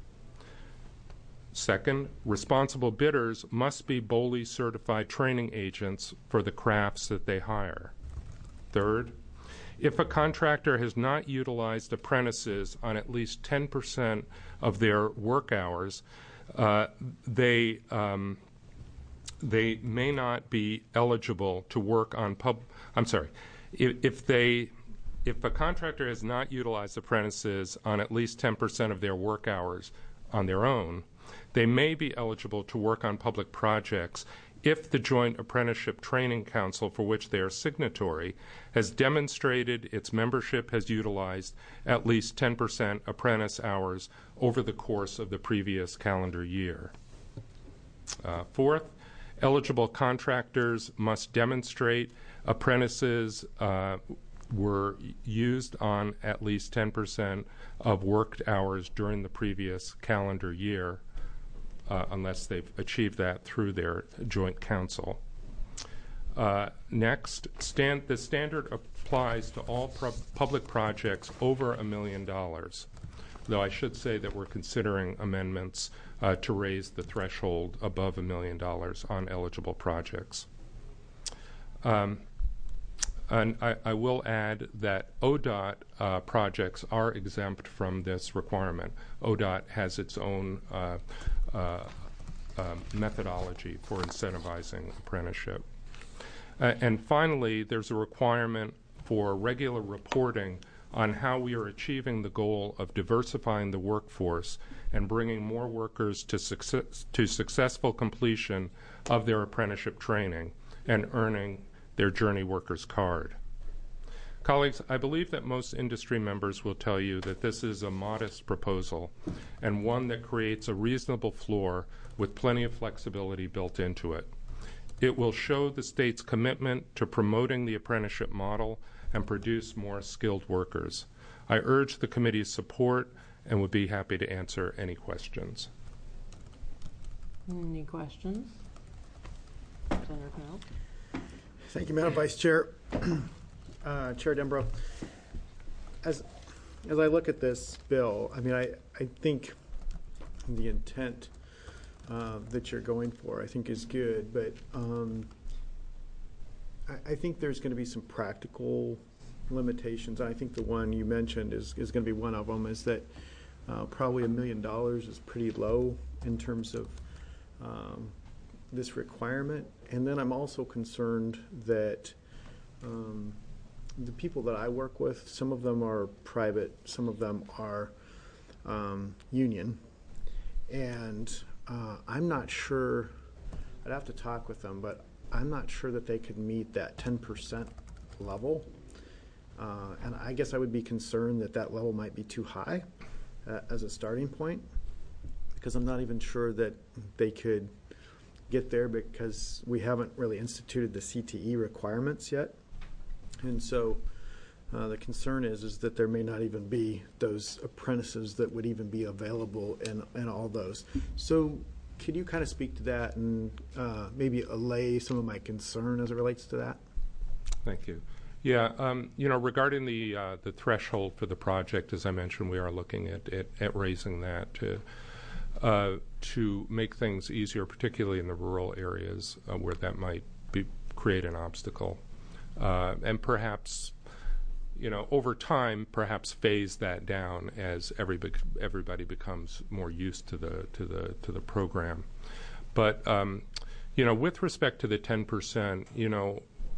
Second, responsible bidders must be BOLI certified training agents for the crafts that they hire. Third, if a contractor has not utilized apprentices on at least 10% of their work hours, they may not be eligible to work on if a contractor has not utilized apprentices on at least 10% of their work hours on their own, they may be eligible to work on public projects if the Joint Apprenticeship Training Council, for which they are signatory, has demonstrated its membership has utilized at least 10% apprentice hours over the course of the previous calendar year. Fourth, eligible contractors must demonstrate apprentices were used on at least 10% of worked hours during the previous calendar year, unless they've achieved that through their joint council. Next, the standard applies to all public projects over $1 million, though I should say that we're considering amendments to raise the threshold above $1 million on eligible projects. And I will add that ODOT projects are exempt from this requirement. ODOT has its own methodology for incentivizing apprenticeship. And finally, there's a requirement for regular reporting on how we are achieving the goal of diversifying the workforce and bringing more workers to successful completion of their apprenticeship training and earning their Journey Workers card. Colleagues, I believe that most industry members will tell you that this is a modest proposal and one that creates a reasonable floor with plenty of flexibility built into it. It will show the state's commitment to promoting the apprenticeship model and produce more skilled workers. I urge the committee's support and would be happy to answer any questions. Any questions? Senator Knell? Thank you, Madam Vice Chair. Chair Dembro, as I look at this bill, I mean, I think the intent that you're going for, I think, is good, but I think there's going to be some practical limitations. I think the one you mentioned is going to be one of them, is that probably $1 million is pretty low in terms of this requirement. And then I'm also concerned that the people that I work with, some of them are private, some of them are union, and I'm not sure, I'd have to talk with them, but I'm not sure that they could meet that 10% level. And I guess I would be concerned that that level might be too high as a starting point, because I'm not even sure that they could get there, because we haven't really instituted the CTE requirements yet. And so the concern is that there may not even be those apprentices that would even be available in all those. So could you kind of speak to that and maybe allay some of my concern as it relates to that? Thank you. Yeah, regarding the threshold for the project, as I mentioned, we are looking at raising that to make things easier, particularly in the rural areas where that might create an obstacle, and perhaps, over time, perhaps phase that down as everybody becomes more used to the program. But with respect to the 10%,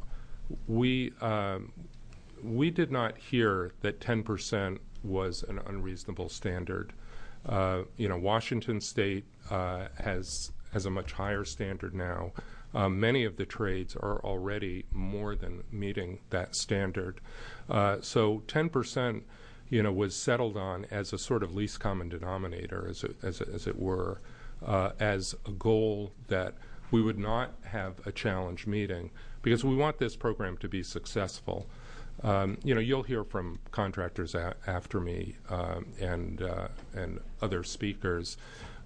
we did not hear that 10% was an unreasonable standard. Washington State has a much higher standard now. Many of the trades are already more than meeting that standard. So 10%, was settled on as a sort of least common denominator, as it were, as a goal that we would not have a challenge meeting, because we want this program to be successful. You'll hear from contractors after me and other speakers.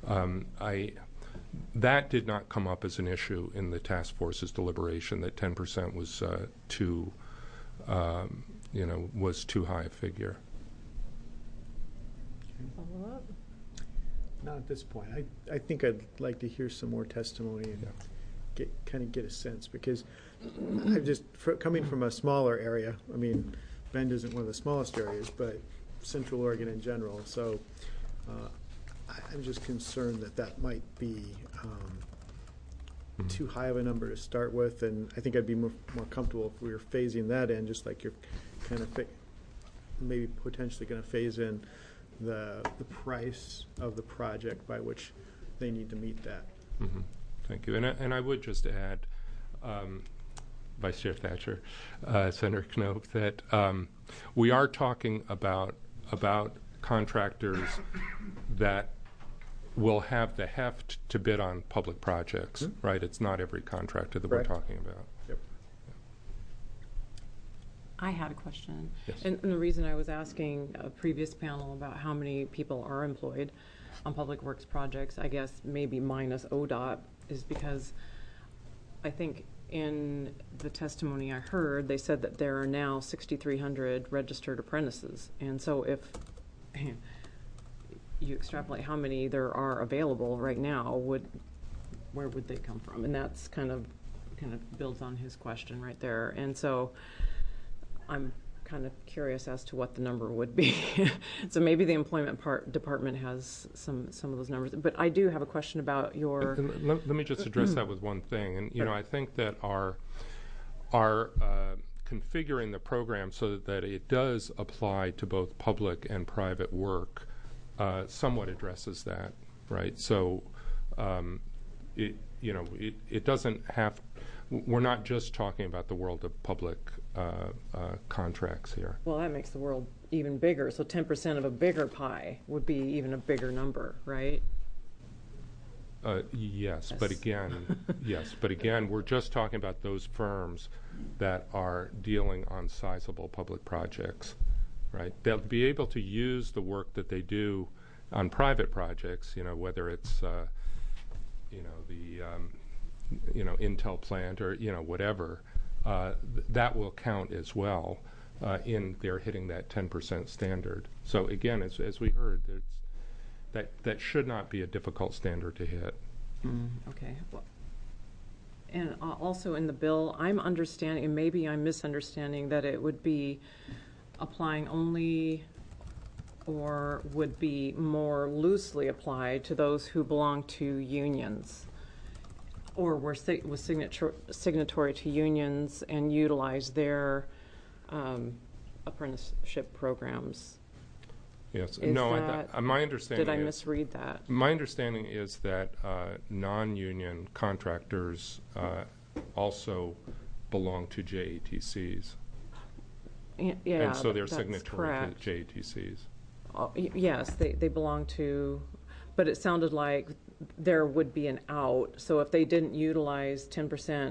That did not come up as an issue in the task force's deliberation, that 10% was was too high a figure. Follow up? Not at this point. I think I'd like to hear some more testimony and get a sense, because I'm just coming from a smaller area. I mean, Bend isn't one of the smallest areas, but Central Oregon in general. So I'm just concerned that might be too high of a number to start with, and I think I'd be more comfortable if we were phasing that in, just like you're kind of maybe potentially going to phase in the price of the project by which they need to meet that. Mm-hmm. Thank you. And I would just add, Vice Chair Thatcher, Senator Knoop, that we are talking about contractors that will have the heft to bid on public projects, right? It's not every contractor that we're talking about. Yep. I had a question. Yes. And the reason I was asking a previous panel about how many people are employed on public works projects, I guess maybe minus ODOT, is because I think in the testimony I heard, they said that there are now 6,300 registered apprentices. And so if you extrapolate how many there are available right now, where would they come from? And that's kind of builds on his question right there. And so I'm kind of curious as to what the number would be. So maybe the employment department has some of those numbers. But I do have a question about your... Let me just address that with one thing. And, I think that our configuring the program so that it does apply to both public and private work somewhat addresses that, right? So it doesn't have... We're not just talking about the world of public contracts here. Well, that makes the world even bigger. So 10% of a bigger pie would be even a bigger number, right? Yes, but again, we're just talking about those firms that are dealing on sizable public projects, right? They'll be able to use the work that they do on private projects, whether it's the Intel plant or whatever, that will count as well in their hitting that 10% standard. So again, as we heard, that should not be a difficult standard to hit. Okay. Well, and also in the bill, I'm understanding, and maybe I'm misunderstanding, that it would be applying only, or would be more loosely applied to those who belong to unions, or was signatory to unions and utilize their apprenticeship programs. Yes. Is no, that, my understanding did I is, misread that? My understanding is that non-union contractors also belong to JATCs. Yeah, and so they're that's signatory correct. to JATCs. Yes, they belong to, but it sounded like there would be an out. So if they didn't utilize 10%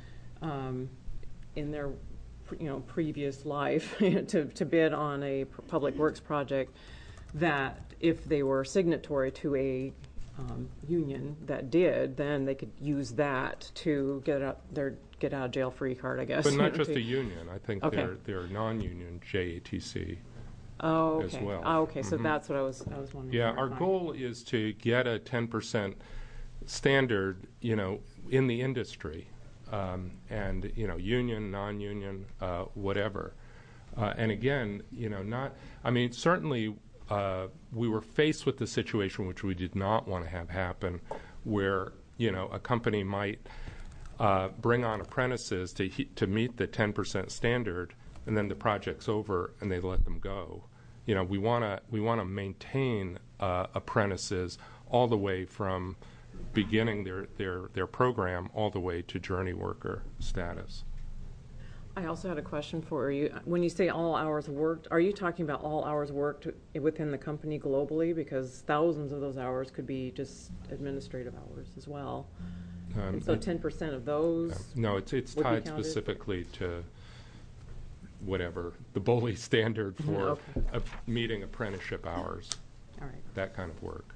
in their previous life to bid on a public works project, that if they were signatory to a union that did, then they could use that to get out of jail free card, I guess. But not just a union. I think Okay. they're non-union JATC Oh, as okay. well. Oh, okay. So that's what I was wondering. Yeah, our goal is to get a 10% standard, in the industry, and union, non-union, whatever. And again, certainly we were faced with the situation which we did not want to have happen, where a company might bring on apprentices to meet the 10% standard, and then the project's over and they let them go. We want to maintain apprentices all the way from beginning their program all the way to journey worker status. I also had a question for you. When you say all hours worked, are you talking about all hours worked within the company globally? Because thousands of those hours could be just administrative hours as well. And so 10% of those? No, it's tied specifically to whatever the BOLI standard for meeting apprenticeship hours. All right. That kind of work.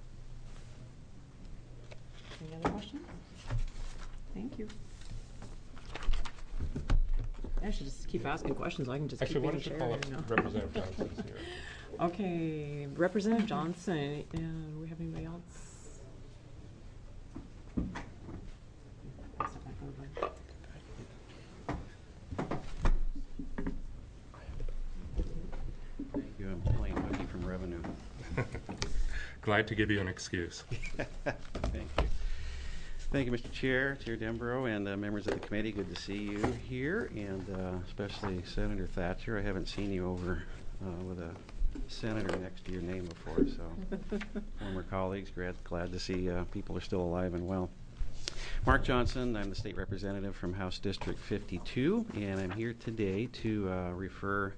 Any other questions? Thank you. I should just keep asking questions. I can just Actually, keep why being don't you chair, call up Representative Johnson's here? Okay, Representative Johnson. Do we have anybody else? Thank you. I'm playing hooky from Revenue. Glad to give you an excuse. Thank you. Thank you, Mr. Chair, Chair Dembro, and members of the committee. Good to see you here, and especially Senator Thatcher. I haven't seen you over with a senator next to your name before, so former colleagues, glad to see people are still alive and well. Mark Johnson, I'm the state representative from House District 52, and I'm here today to refer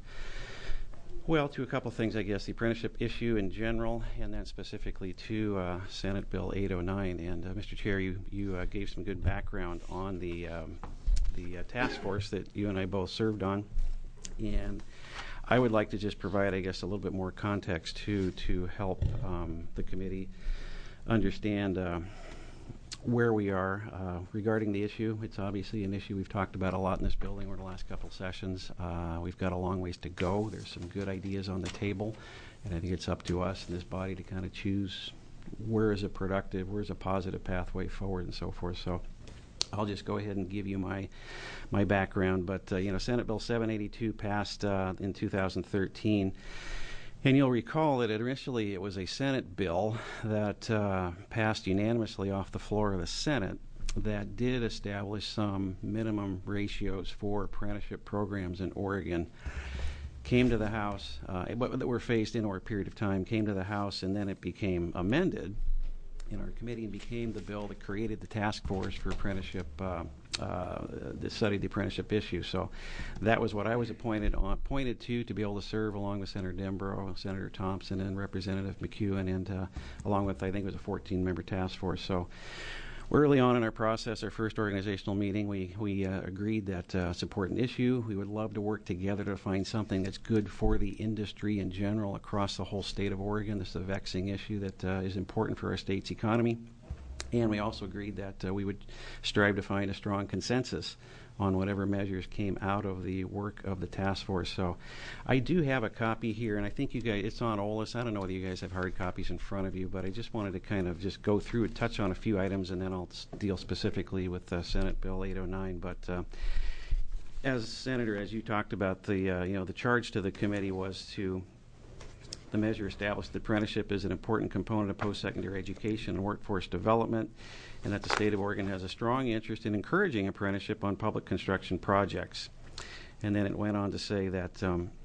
to a couple things, I guess, the apprenticeship issue in general, and then specifically to Senate Bill 809. And Mr. Chair, you gave some good background on the task force that you and I both served on, and I would like to just provide, I guess, a little bit more context to help the committee understand where we are regarding the issue. It's obviously an issue we've talked about a lot in this building over the last couple of sessions. We've got a long ways to go. There's some good ideas on the table, and I think it's up to us in this body to kind of choose where is a productive, where's a positive pathway forward, and so forth. So I'll just go ahead and give you my background. But Senate Bill 782 passed in 2013. And you'll recall that initially it was a Senate bill that passed unanimously off the floor of the Senate that did establish some minimum ratios for apprenticeship programs in Oregon. Came to the House, that were phased in over a period of time, came to the House, and then it became amended in our committee and became the bill that created the task force for apprenticeship, that studied the apprenticeship issue. So that was what I was appointed to be able to serve along with Senator Dembro, Senator Thompson, and Representative McEwen, and along with, I think it was a 14-member task force. So early on in our process, our first organizational meeting, we agreed that it's an important issue. We would love to work together to find something that's good for the industry in general across the whole state of Oregon. This is a vexing issue that is important for our state's economy. And we also agreed that we would strive to find a strong consensus on whatever measures came out of the work of the task force. So I do have a copy here, and I think you guys, it's on OLS. I don't know whether you guys have hard copies in front of you, but I just wanted to kind of just go through and touch on a few items, and then I'll deal specifically with Senate Bill 809. But as Senator, as you talked about, the charge to the committee was to the measure established that apprenticeship is an important component of post-secondary education and workforce development, and that the state of Oregon has a strong interest in encouraging apprenticeship on public construction projects. And then it went on to say that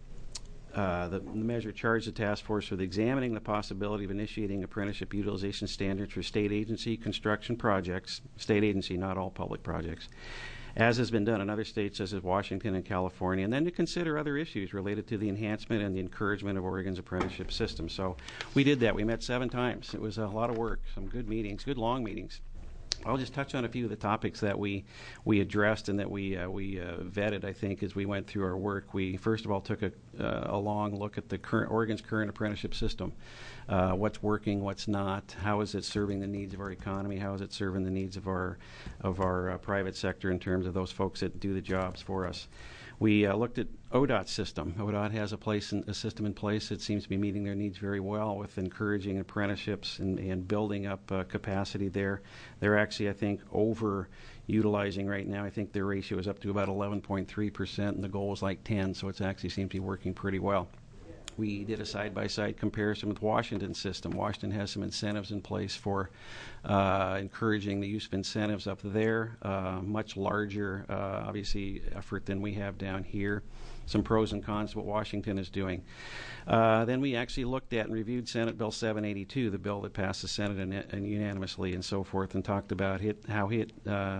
the measure charged the task force with examining the possibility of initiating apprenticeship utilization standards for state agency construction projects, state agency, not all public projects, as has been done in other states such as Washington and California, and then to consider other issues related to the enhancement and the encouragement of Oregon's apprenticeship system. So we did that. We met 7 times. It was a lot of work, some good meetings, good long meetings. I'll just touch on a few of the topics that we addressed and that we vetted, I think, as we went through our work. We, first of all, took a long look at the Oregon's current apprenticeship system. What's working, what's not, how is it serving the needs of our economy, how is it serving the needs of our private sector in terms of those folks that do the jobs for us. We looked at ODOT's system. ODOT has a system in place that seems to be meeting their needs very well with encouraging apprenticeships and building up capacity there. They're actually, I think, over-utilizing right now. I think their ratio is up to about 11.3%, and the goal was like 10, so it actually seems to be working pretty well. We did a side-by-side comparison with Washington's system. Washington has some incentives in place for encouraging the use of incentives up there, much larger, obviously, effort than we have down here. Some pros and cons to what Washington is doing. Then we actually looked at and reviewed Senate Bill 782, the bill that passed the Senate and unanimously and so forth, and talked about how it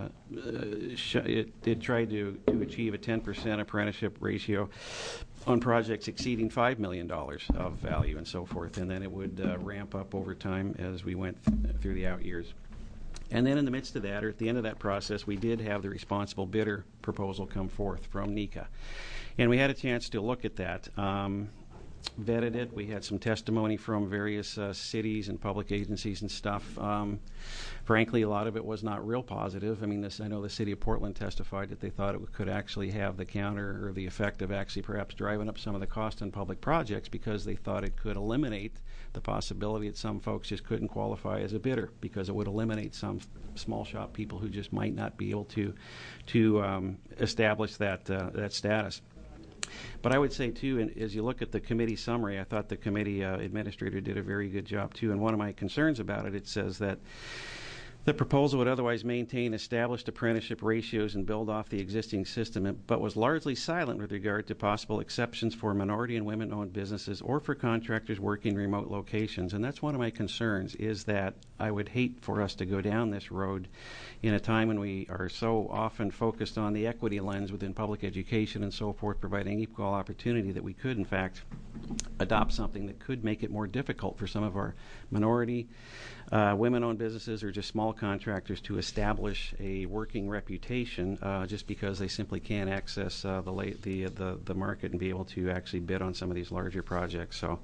tried to achieve a 10% apprenticeship ratio on projects exceeding $5 million of value and so forth, and then it would ramp up over time as we went through the out years. And then in the midst of that, or at the end of that process, we did have the responsible bidder proposal come forth from NECA. And we had a chance to look at that, vetted it. We had some testimony from various cities and public agencies and stuff. Frankly, a lot of it was not real positive. I mean, I know the city of Portland testified that they thought it could actually have the counter or the effect of actually perhaps driving up some of the cost on public projects because they thought it could eliminate the possibility that some folks just couldn't qualify as a bidder because it would eliminate some small shop people who just might not be able to establish that status. But I would say, too, as you look at the committee summary, I thought the committee administrator did a very good job, too. And one of my concerns about it, it says that the proposal would otherwise maintain established apprenticeship ratios and build off the existing system, but was largely silent with regard to possible exceptions for minority and women-owned businesses or for contractors working in remote locations. And that's one of my concerns, is that I would hate for us to go down this road in a time when we are so often focused on the equity lens within public education and so forth, providing equal opportunity, that we could, in fact, adopt something that could make it more difficult for some of our minority, women-owned businesses or just small contractors to establish a working reputation just because they simply can't access the market and be able to actually bid on some of these larger projects. So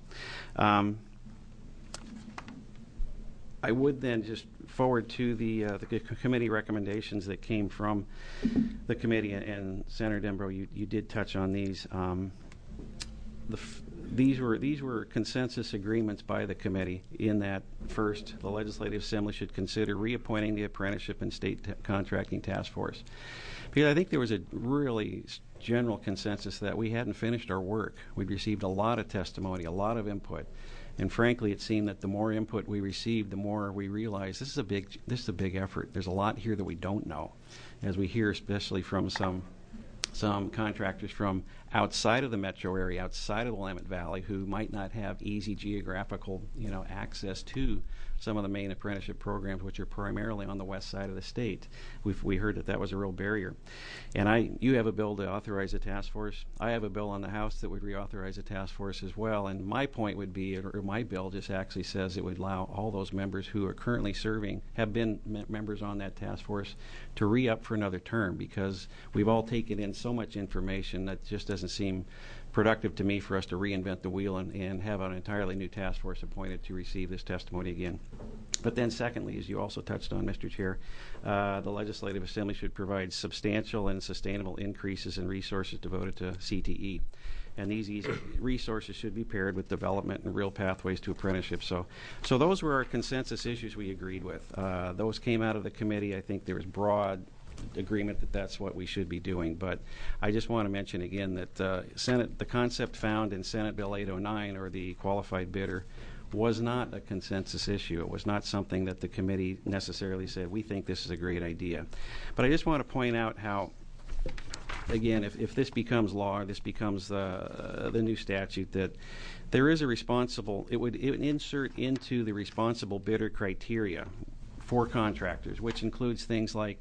I would then just forward to the committee recommendations that came from the committee, and Senator Dembrow, you did touch on these. These were consensus agreements by the committee in that, first, the Legislative Assembly should consider reappointing the Apprenticeship and State Contracting Task Force. Because I think there was a really general consensus that we hadn't finished our work. We'd received a lot of testimony, a lot of input. And frankly, it seemed that the more input we received, the more we realized this is a big effort. There's a lot here that we don't know, as we hear especially from some contractors from outside of the metro area, outside of the Willamette Valley, who might not have easy geographical, access to some of the main apprenticeship programs, which are primarily on the west side of the state. We heard that was a real barrier. And you have a bill to authorize a task force. I have a bill on the House that would reauthorize a task force as well. And my point would be, or my bill just actually says it would allow all those members who are currently serving, have been members on that task force, to re-up for another term, because we've all taken in so much information that just doesn't seem productive to me for us to reinvent the wheel and have an entirely new task force appointed to receive this testimony again. But then secondly, as you also touched on, Mr. Chair, the Legislative Assembly should provide substantial and sustainable increases in resources devoted to CTE. And these resources should be paired with development and real pathways to apprenticeship. So those were our consensus issues we agreed with. Those came out of the committee. I think there was broad agreement that that's what we should be doing. But I just want to mention again that the concept found in Senate Bill 809, or the qualified bidder, was not a consensus issue. It was not something that the committee necessarily said, we think this is a great idea. But I just want to point out how, again, if this becomes law, or this becomes the new statute, that there is a responsible, it would insert into the responsible bidder criteria for contractors, which includes things like,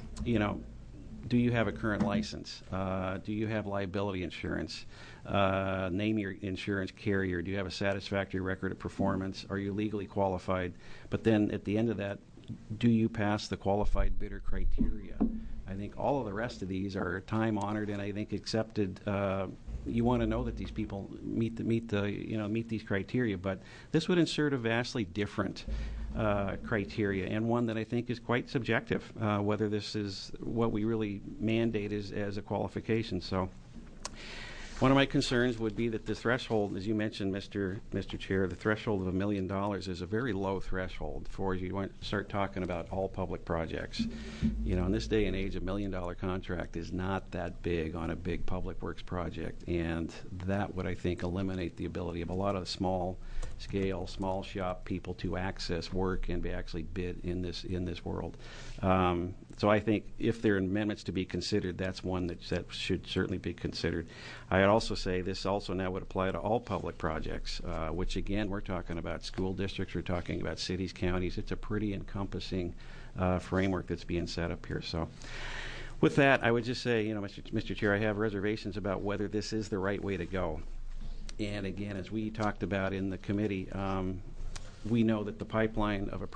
do you have a current license? Do you have liability insurance? Name your insurance carrier. Do you have a satisfactory record of performance? Are you legally qualified? But then at the end of that, do you pass the qualified bidder criteria? I think all of the rest of these are time honored and I think accepted. You want to know that these people meet these criteria, but this would insert a vastly different criteria, and one that I think is quite subjective, whether this is what we really mandate as a qualification. So one of my concerns would be that the threshold, as you mentioned, Mr. Chair, the threshold of $1 million is a very low threshold for you want to start talking about all public projects. In this day and age, $1 million contract is not that big on a big public works project, and that would, I think, eliminate the ability of a lot of small scale, small shop people to access work and be actually bid in this world. So I think if there are amendments to be considered, that's one that should certainly be considered. I'd also say this also now would apply to all public projects, which again, we're talking about school districts, we're talking about cities, counties. It's a pretty encompassing framework that's being set up here. So with that, I would just say, Mr. Chair, I have reservations about whether this is the right way to go. And again, as we talked about in the committee, we know that the pipeline of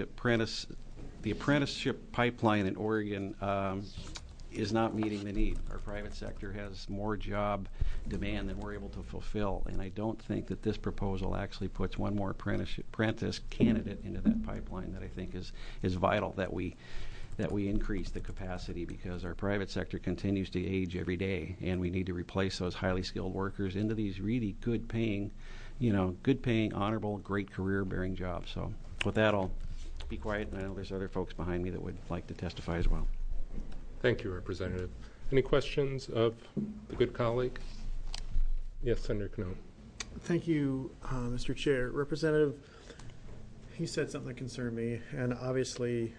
the apprenticeship pipeline in Oregon is not meeting the need. Our private sector has more job demand than we're able to fulfill, and I don't think that this proposal actually puts one more apprentice candidate into that pipeline that I think is vital that we increase the capacity, because our private sector continues to age every day, and we need to replace those highly skilled workers into these really good paying, honorable, great career-bearing jobs. So with that, I'll be quiet, and I know there's other folks behind me that would like to testify as well. Thank you, Representative. Any questions of the good colleague? Yes, Senator Knopp. Thank you, Mr. Chair. Representative, you said something that concerned me, and obviously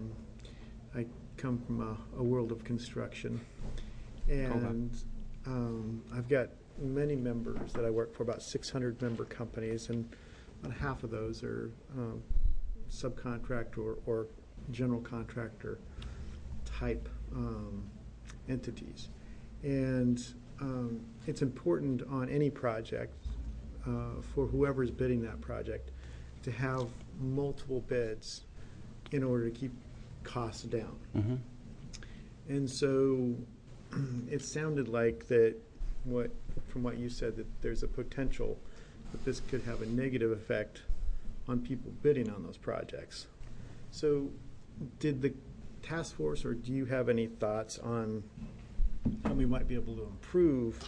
I come from a world of construction, and I've got many members that I work for, about 600 member companies, and about half of those are subcontract or general contractor type entities. And it's important on any project for whoever's bidding that project to have multiple bids in order to keep costs down. Mm-hmm. And so it sounded like that from what you said, that there's a potential that this could have a negative effect on people bidding on those projects. So did the task force, or do you have any thoughts on how we might be able to improve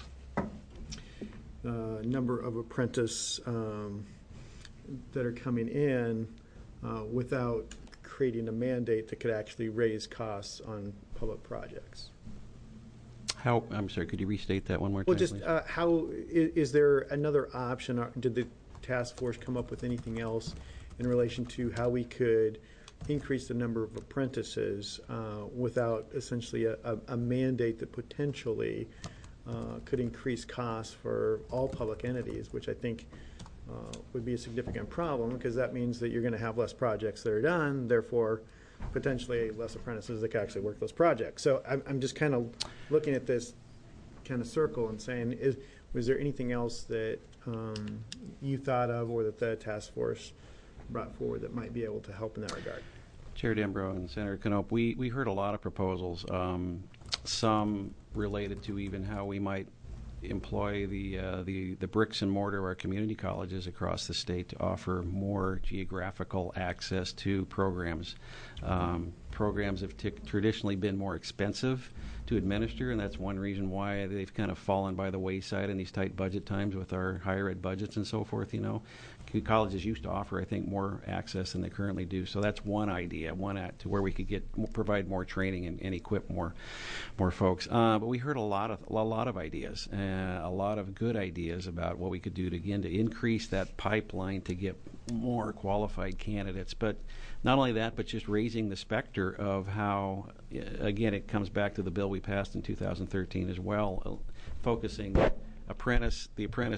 the number of apprentices that are coming in without creating a mandate that could actually raise costs on public projects? I'm sorry, could you restate that one more time? Well, just how is there another option? Or did the task force come up with anything else in relation to how we could increase the number of apprentices without essentially a mandate that potentially could increase costs for all public entities, which I think would be a significant problem, because that means that you're going to have less projects that are done, therefore potentially less apprentices that can actually work those projects. So I'm just kind of looking at this kind of circle and saying, was there anything else that you thought of or that the task force brought forward that might be able to help in that regard? Chair Dembro and Senator Knopp, we heard a lot of proposals, some related to even how we might employ the bricks and mortar of our community colleges across the state to offer more geographical access to programs. Programs have traditionally been more expensive to administer, and that's one reason why they've kind of fallen by the wayside in these tight budget times with our higher ed budgets and so forth. Colleges used to offer, I think, more access than they currently do. So that's one idea, to where we could provide more training and equip more folks. But we heard a lot of ideas, a lot of good ideas about what we could do to increase that pipeline to get more qualified candidates. But not only that, but just raising the specter of how, again, it comes back to the bill we passed in 2013 as well, focusing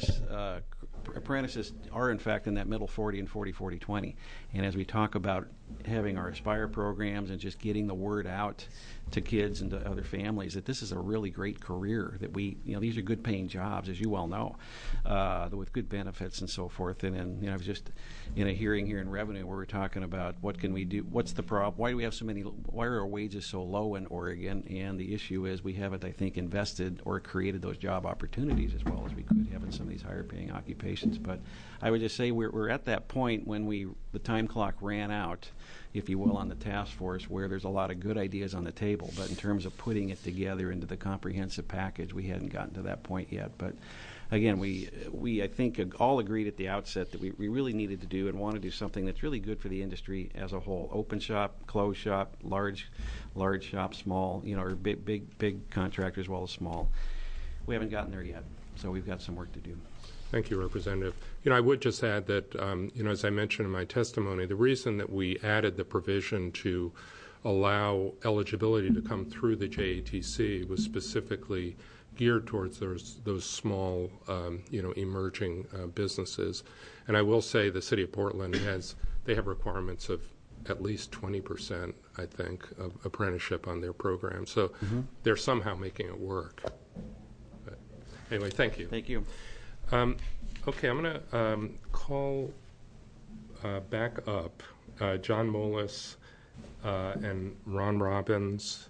apprentices are in fact in that middle 40 and 40-40-20. And as we talk about having our Aspire programs and just getting the word out to kids and to other families that this is a really great career, that these are good paying jobs, as you well know, with good benefits and so forth. And I was just in a hearing here in Revenue where we're talking about what can we do, what's the problem, why do we have why are our wages so low in Oregon? And the issue is we haven't, I think, invested or created those job opportunities as well as we could have in some of these higher paying occupations. But I would just say we're at that point when the time clock ran out, if you will, on the task force, where there's a lot of good ideas on the table, but in terms of putting it together into the comprehensive package, we hadn't gotten to that point yet. But again, we I think all agreed at the outset that we really needed to do and want to do something that's really good for the industry as a whole. Open shop, closed shop, large shop, small, or big contractors as well as small. We haven't gotten there yet, so we've got some work to do. Thank you, Representative. I would just add that, as I mentioned in my testimony, the reason that we added the provision to allow eligibility to come through the JATC was specifically geared towards those small, emerging businesses. And I will say the City of Portland they have requirements of at least 20%, I think, of apprenticeship on their program. So they're somehow making it work. But anyway, thank you. Thank you. Okay, I'm going to call back up John Moelis and Ron Robbins.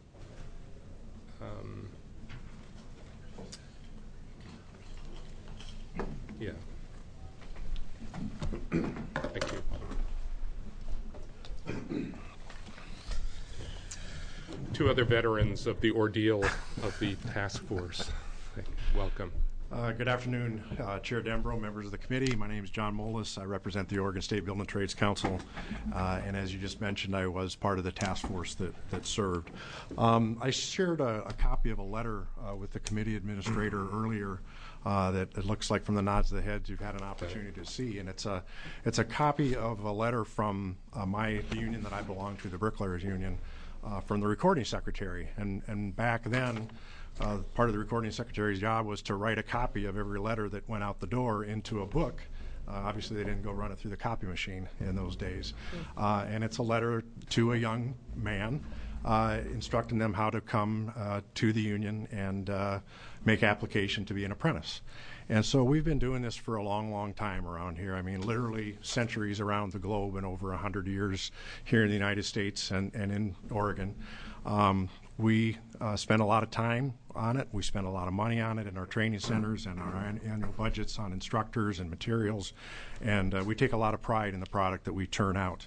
Yeah. Thank you. Two other veterans of the ordeal of the task force. Welcome. Good afternoon, Chair Dembro, members of the committee. My name is John Moelis. I represent the Oregon State Building and Trades Council. And as you just mentioned, I was part of the task force that served. I shared a copy of a letter with the committee administrator earlier that it looks like from the nods of the heads you've had an opportunity to see. And it's a copy of a letter from the union that I belong to, the Bricklayers Union, from the recording secretary. And back then, part of the recording secretary's job was to write a copy of every letter that went out the door into a book. Obviously, they didn't go run it through the copy machine in those days. And it's a letter to a young man instructing them how to come to the union and make application to be an apprentice. And so we've been doing this for a long, long time around here. I mean, literally centuries around the globe and over 100 years here in the United States and in Oregon. We spend a lot of time on it. We spend a lot of money on it in our training centers and our annual budgets on instructors and materials. And we take a lot of pride in the product that we turn out.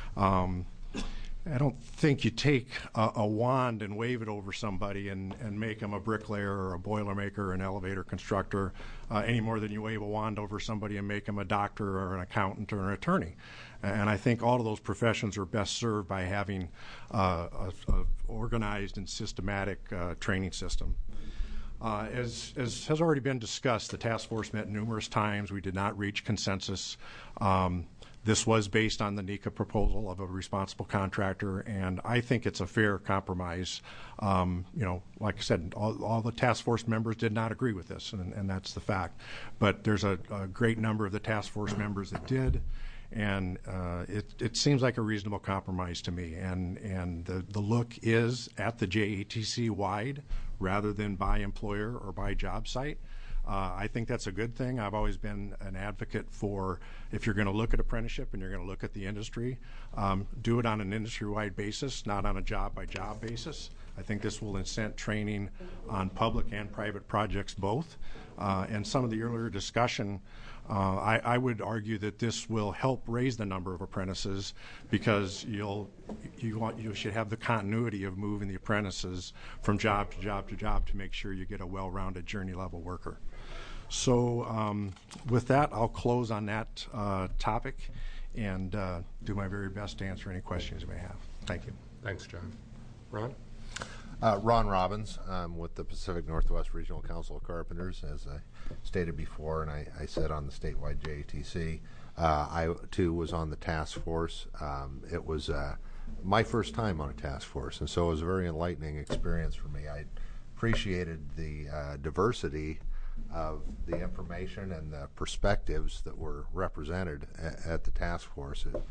I don't think you take a wand and wave it over somebody and make them a bricklayer or a boilermaker or an elevator constructor any more than you wave a wand over somebody and make them a doctor or an accountant or an attorney. And I think all of those professions are best served by having a organized and systematic training system. As has already been discussed, the task force met numerous times. We did not reach consensus. This was based on the NECA proposal of a responsible contractor, and I think it's a fair compromise. Like I said, all the task force members did not agree with this, and that's the fact. But there's a great number of the task force members that did, and it seems like a reasonable compromise to me. And the look is at the JATC wide rather than by employer or by job site. I think that's a good thing. I've always been an advocate for, if you're going to look at apprenticeship and you're going to look at the industry, do it on an industry-wide basis, not on a job-by-job basis. I think this will incent training on public and private projects both. And some of the earlier discussion, I would argue that this will help raise the number of apprentices because you should have the continuity of moving the apprentices from job to job to job to make sure you get a well-rounded journey-level worker. So with that, I'll close on that topic and do my very best to answer any questions you may have. Thank you. Thanks, John. Ron? Ron Robbins. I'm with the Pacific Northwest Regional Council of Carpenters, as I stated before, and I said on the statewide JATC. I, too, was on the task force. It was my first time on a task force, and so it was a very enlightening experience for me. I appreciated the diversity of the information and the perspectives that were represented at the task force.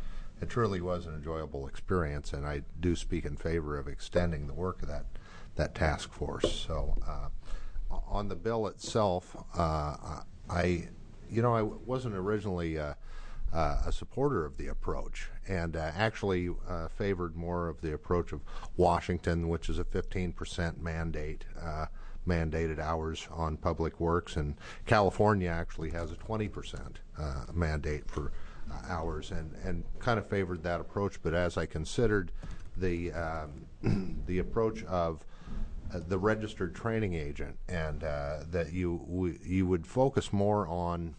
it truly was an enjoyable experience, and I do speak in favor of extending the work of that task force. So on the bill itself, I wasn't originally a supporter of the approach, and actually favored more of the approach of Washington, which is a 15% mandated hours on public works, and California actually has a 20% mandate for hours, and kind of favored that approach. But as I considered the approach of the registered training agent, and that you would focus more on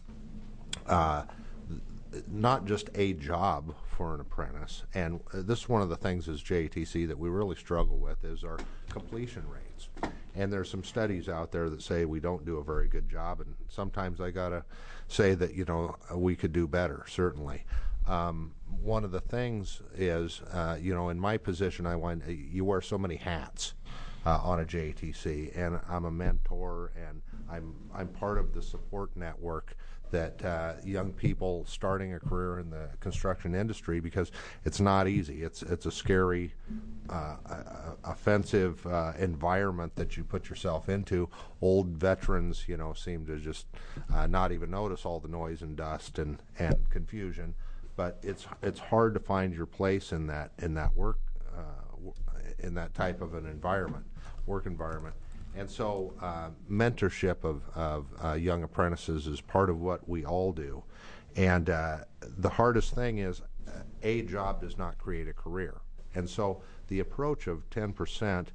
not just a job for an apprentice, and this is one of the things as JATC that we really struggle with is our completion rates. And there's some studies out there that say we don't do a very good job, and sometimes I gotta say that we could do better, certainly. One of the things is, in my position, you wear so many hats on a JATC, and I'm a mentor, and I'm part of the support network that young people starting a career in the construction industry, because it's not easy. It's a scary, offensive environment that you put yourself into. Old veterans, seem to just not even notice all the noise and dust and confusion. But it's hard to find your place in that work, in that type of an environment, work environment. And so mentorship of young apprentices is part of what we all do. And the hardest thing is a job does not create a career. And so the approach of 10%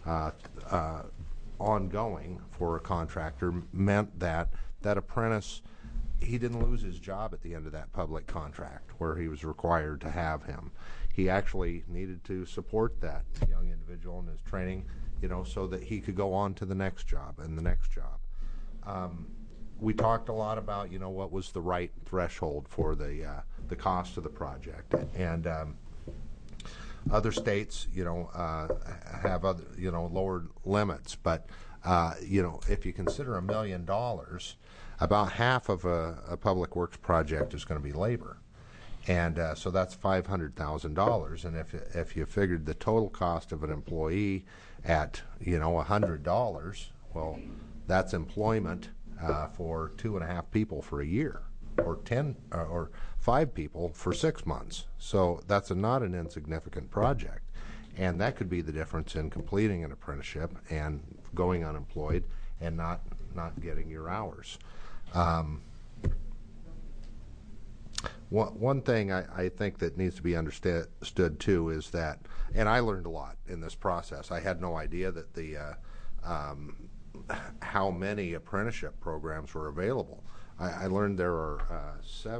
ongoing for a contractor meant that apprentice, he didn't lose his job at the end of that public contract where he was required to have him. He actually needed to support that young individual in his training, so that he could go on to the next job and the next job. We talked a lot about, what was the right threshold for the cost of the project, and other states, have other, lower limits. But if you consider $1 million, about half of a public works project is going to be labor. And so that's $500,000, and if you figured the total cost of an employee at $100, well, that's employment for 2.5 people for a year, or 10 or 5 people for 6 months. So that's not an insignificant project, and that could be the difference in completing an apprenticeship and going unemployed and not getting your hours. One thing I think that needs to be understood too is that, and I learned a lot in this process. I had no idea that how many apprenticeship programs were available. I learned there are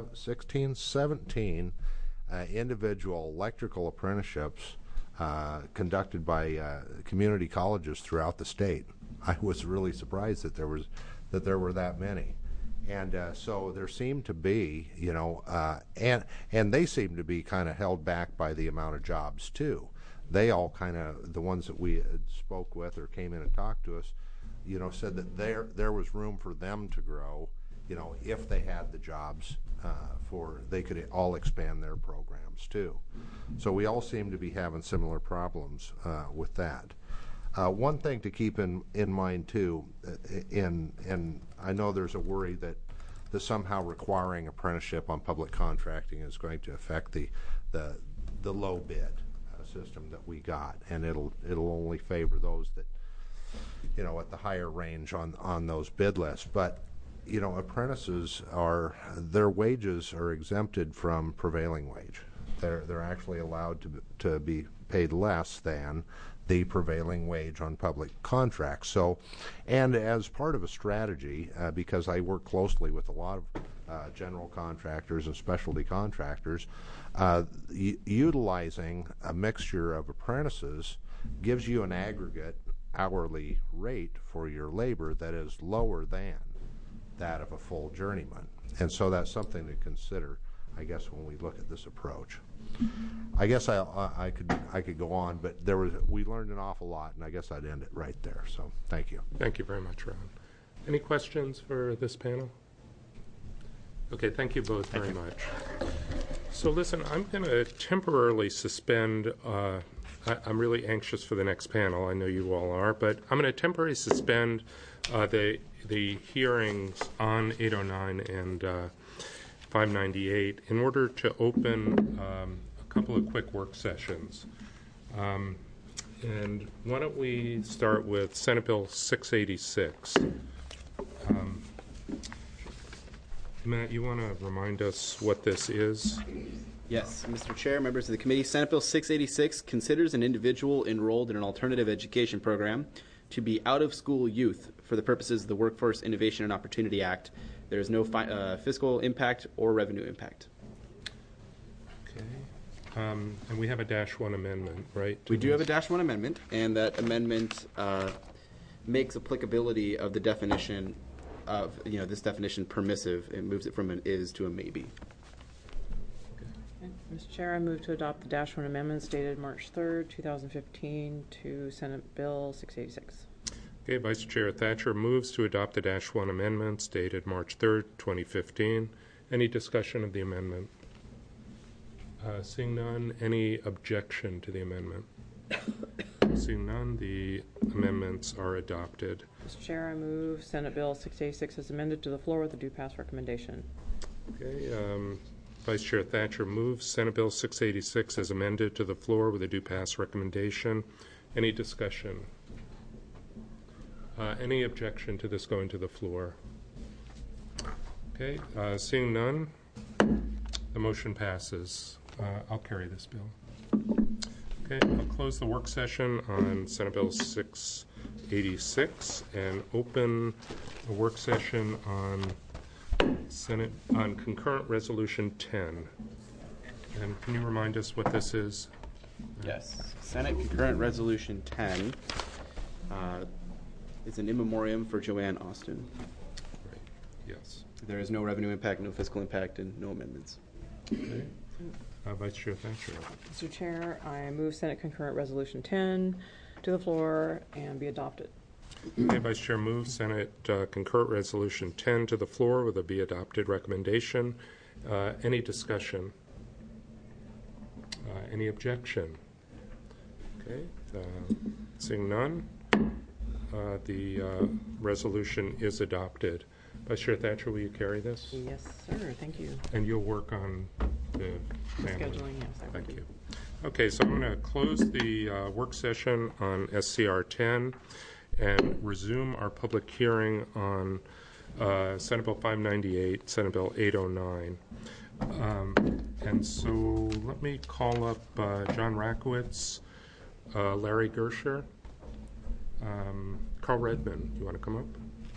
17 individual electrical apprenticeships conducted by community colleges throughout the state. I was really surprised that there were that many. And so there seemed to be, and they seemed to be kind of held back by the amount of jobs too. They all kind of, the ones that we spoke with or came in and talked to us, said that there was room for them to grow, if they had the jobs they could all expand their programs too. So we all seem to be having similar problems with that. One thing to keep in mind too, and I know there's a worry that somehow requiring apprenticeship on public contracting is going to affect the low bid system that we got, and it'll only favor those that at the higher range on those bid lists. But apprentices their wages are exempted from prevailing wage. They're actually allowed to be paid less than the prevailing wage on public contracts. So, and as part of a strategy, because I work closely with a lot of general contractors and specialty contractors, utilizing a mixture of apprentices gives you an aggregate hourly rate for your labor that is lower than that of a full journeyman. And so that's something to consider, I guess, when we look at this approach. I guess I could go on, but we learned an awful lot, and I guess I'd end it right there. So thank you. Thank you very much, Ron. Any questions for this panel? Okay, thank you both very much. So listen, I'm going to temporarily suspend, I'm really anxious for the next panel, I know you all are, but I'm going to temporarily suspend the hearings on 809 and 598 in order to open a couple of quick work sessions. And why don't we start with Senate Bill 686. Matt, you want to remind us what this is? Yes, Mr. Chair, members of the committee, Senate Bill 686 considers an individual enrolled in an alternative education program to be out-of-school youth for the purposes of the Workforce Innovation and Opportunity Act. There is no fiscal impact or revenue impact. Okay. And we have a -1 amendment, right? We do have a -1 amendment, and that amendment makes applicability of the definition of, this definition permissive. It moves it from an is to a maybe. Okay. Mr. Chair, I move to adopt the -1 amendments dated March 3rd, 2015 to Senate Bill 686. Okay, Vice Chair Thatcher moves to adopt the -1 amendments dated March 3rd, 2015. Any discussion of the amendment? Seeing none, any objection to the amendment? Seeing none, the amendments are adopted. Mr. Chair, I move Senate Bill 686 as amended to the floor with a due pass recommendation. Okay, Vice Chair Thatcher moves Senate Bill 686 as amended to the floor with a due pass recommendation. Any discussion? Any objection to this going to the floor? Okay, seeing none, the motion passes. I'll carry this bill. Okay, I'll close the work session on Senate Bill 686 and open a work session on concurrent resolution 10. And can you remind us what this is? Yes, Senate concurrent resolution 10 is an in memoriam for Joanne Austin. Right. Yes. There is no revenue impact, no fiscal impact, and no amendments. Okay. Vice Chair Thatcher. Mr. Chair, I move Senate concurrent resolution 10 to the floor and be adopted. Okay, Vice Chair moves Senate concurrent resolution 10 to the floor with a be adopted recommendation. Any discussion? Any objection? Okay, seeing none, the resolution is adopted. Vice Chair Thatcher, will you carry this? Yes, sir. Thank you. And you'll work on the scheduling, yes. Thank you. Okay, so I'm going to close the work session on SCR 10 and resume our public hearing on Senate Bill 598, Senate Bill 809. And so let me call up John Rakowitz, Larry Gersher, Carl Redmond. You want to come up?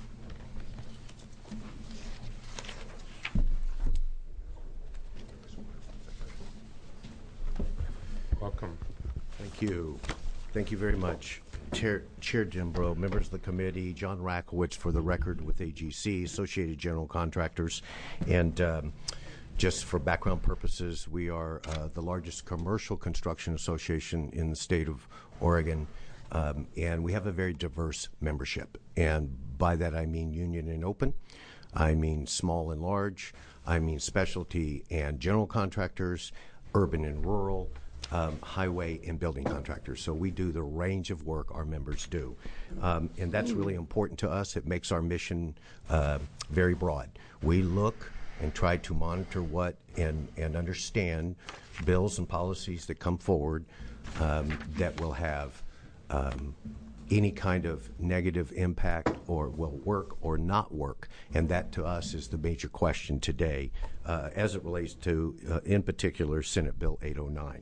Welcome. Thank you. Thank you very much. Chair Dembro, members of the committee, John Rakowitz for the record with AGC, Associated General Contractors. And just for background purposes, we are the largest commercial construction association in the state of Oregon. And we have a very diverse membership. And by that I mean union and open. I mean small and large. I mean specialty and general contractors, urban and rural, highway and building contractors. So we do the range of work our members do. And that's really important to us. It makes our mission very broad. We look and try to monitor what and understand bills and policies that come forward that will have any kind of negative impact or will work or not work. And that to us is the major question today as it relates to, in particular, Senate Bill 809.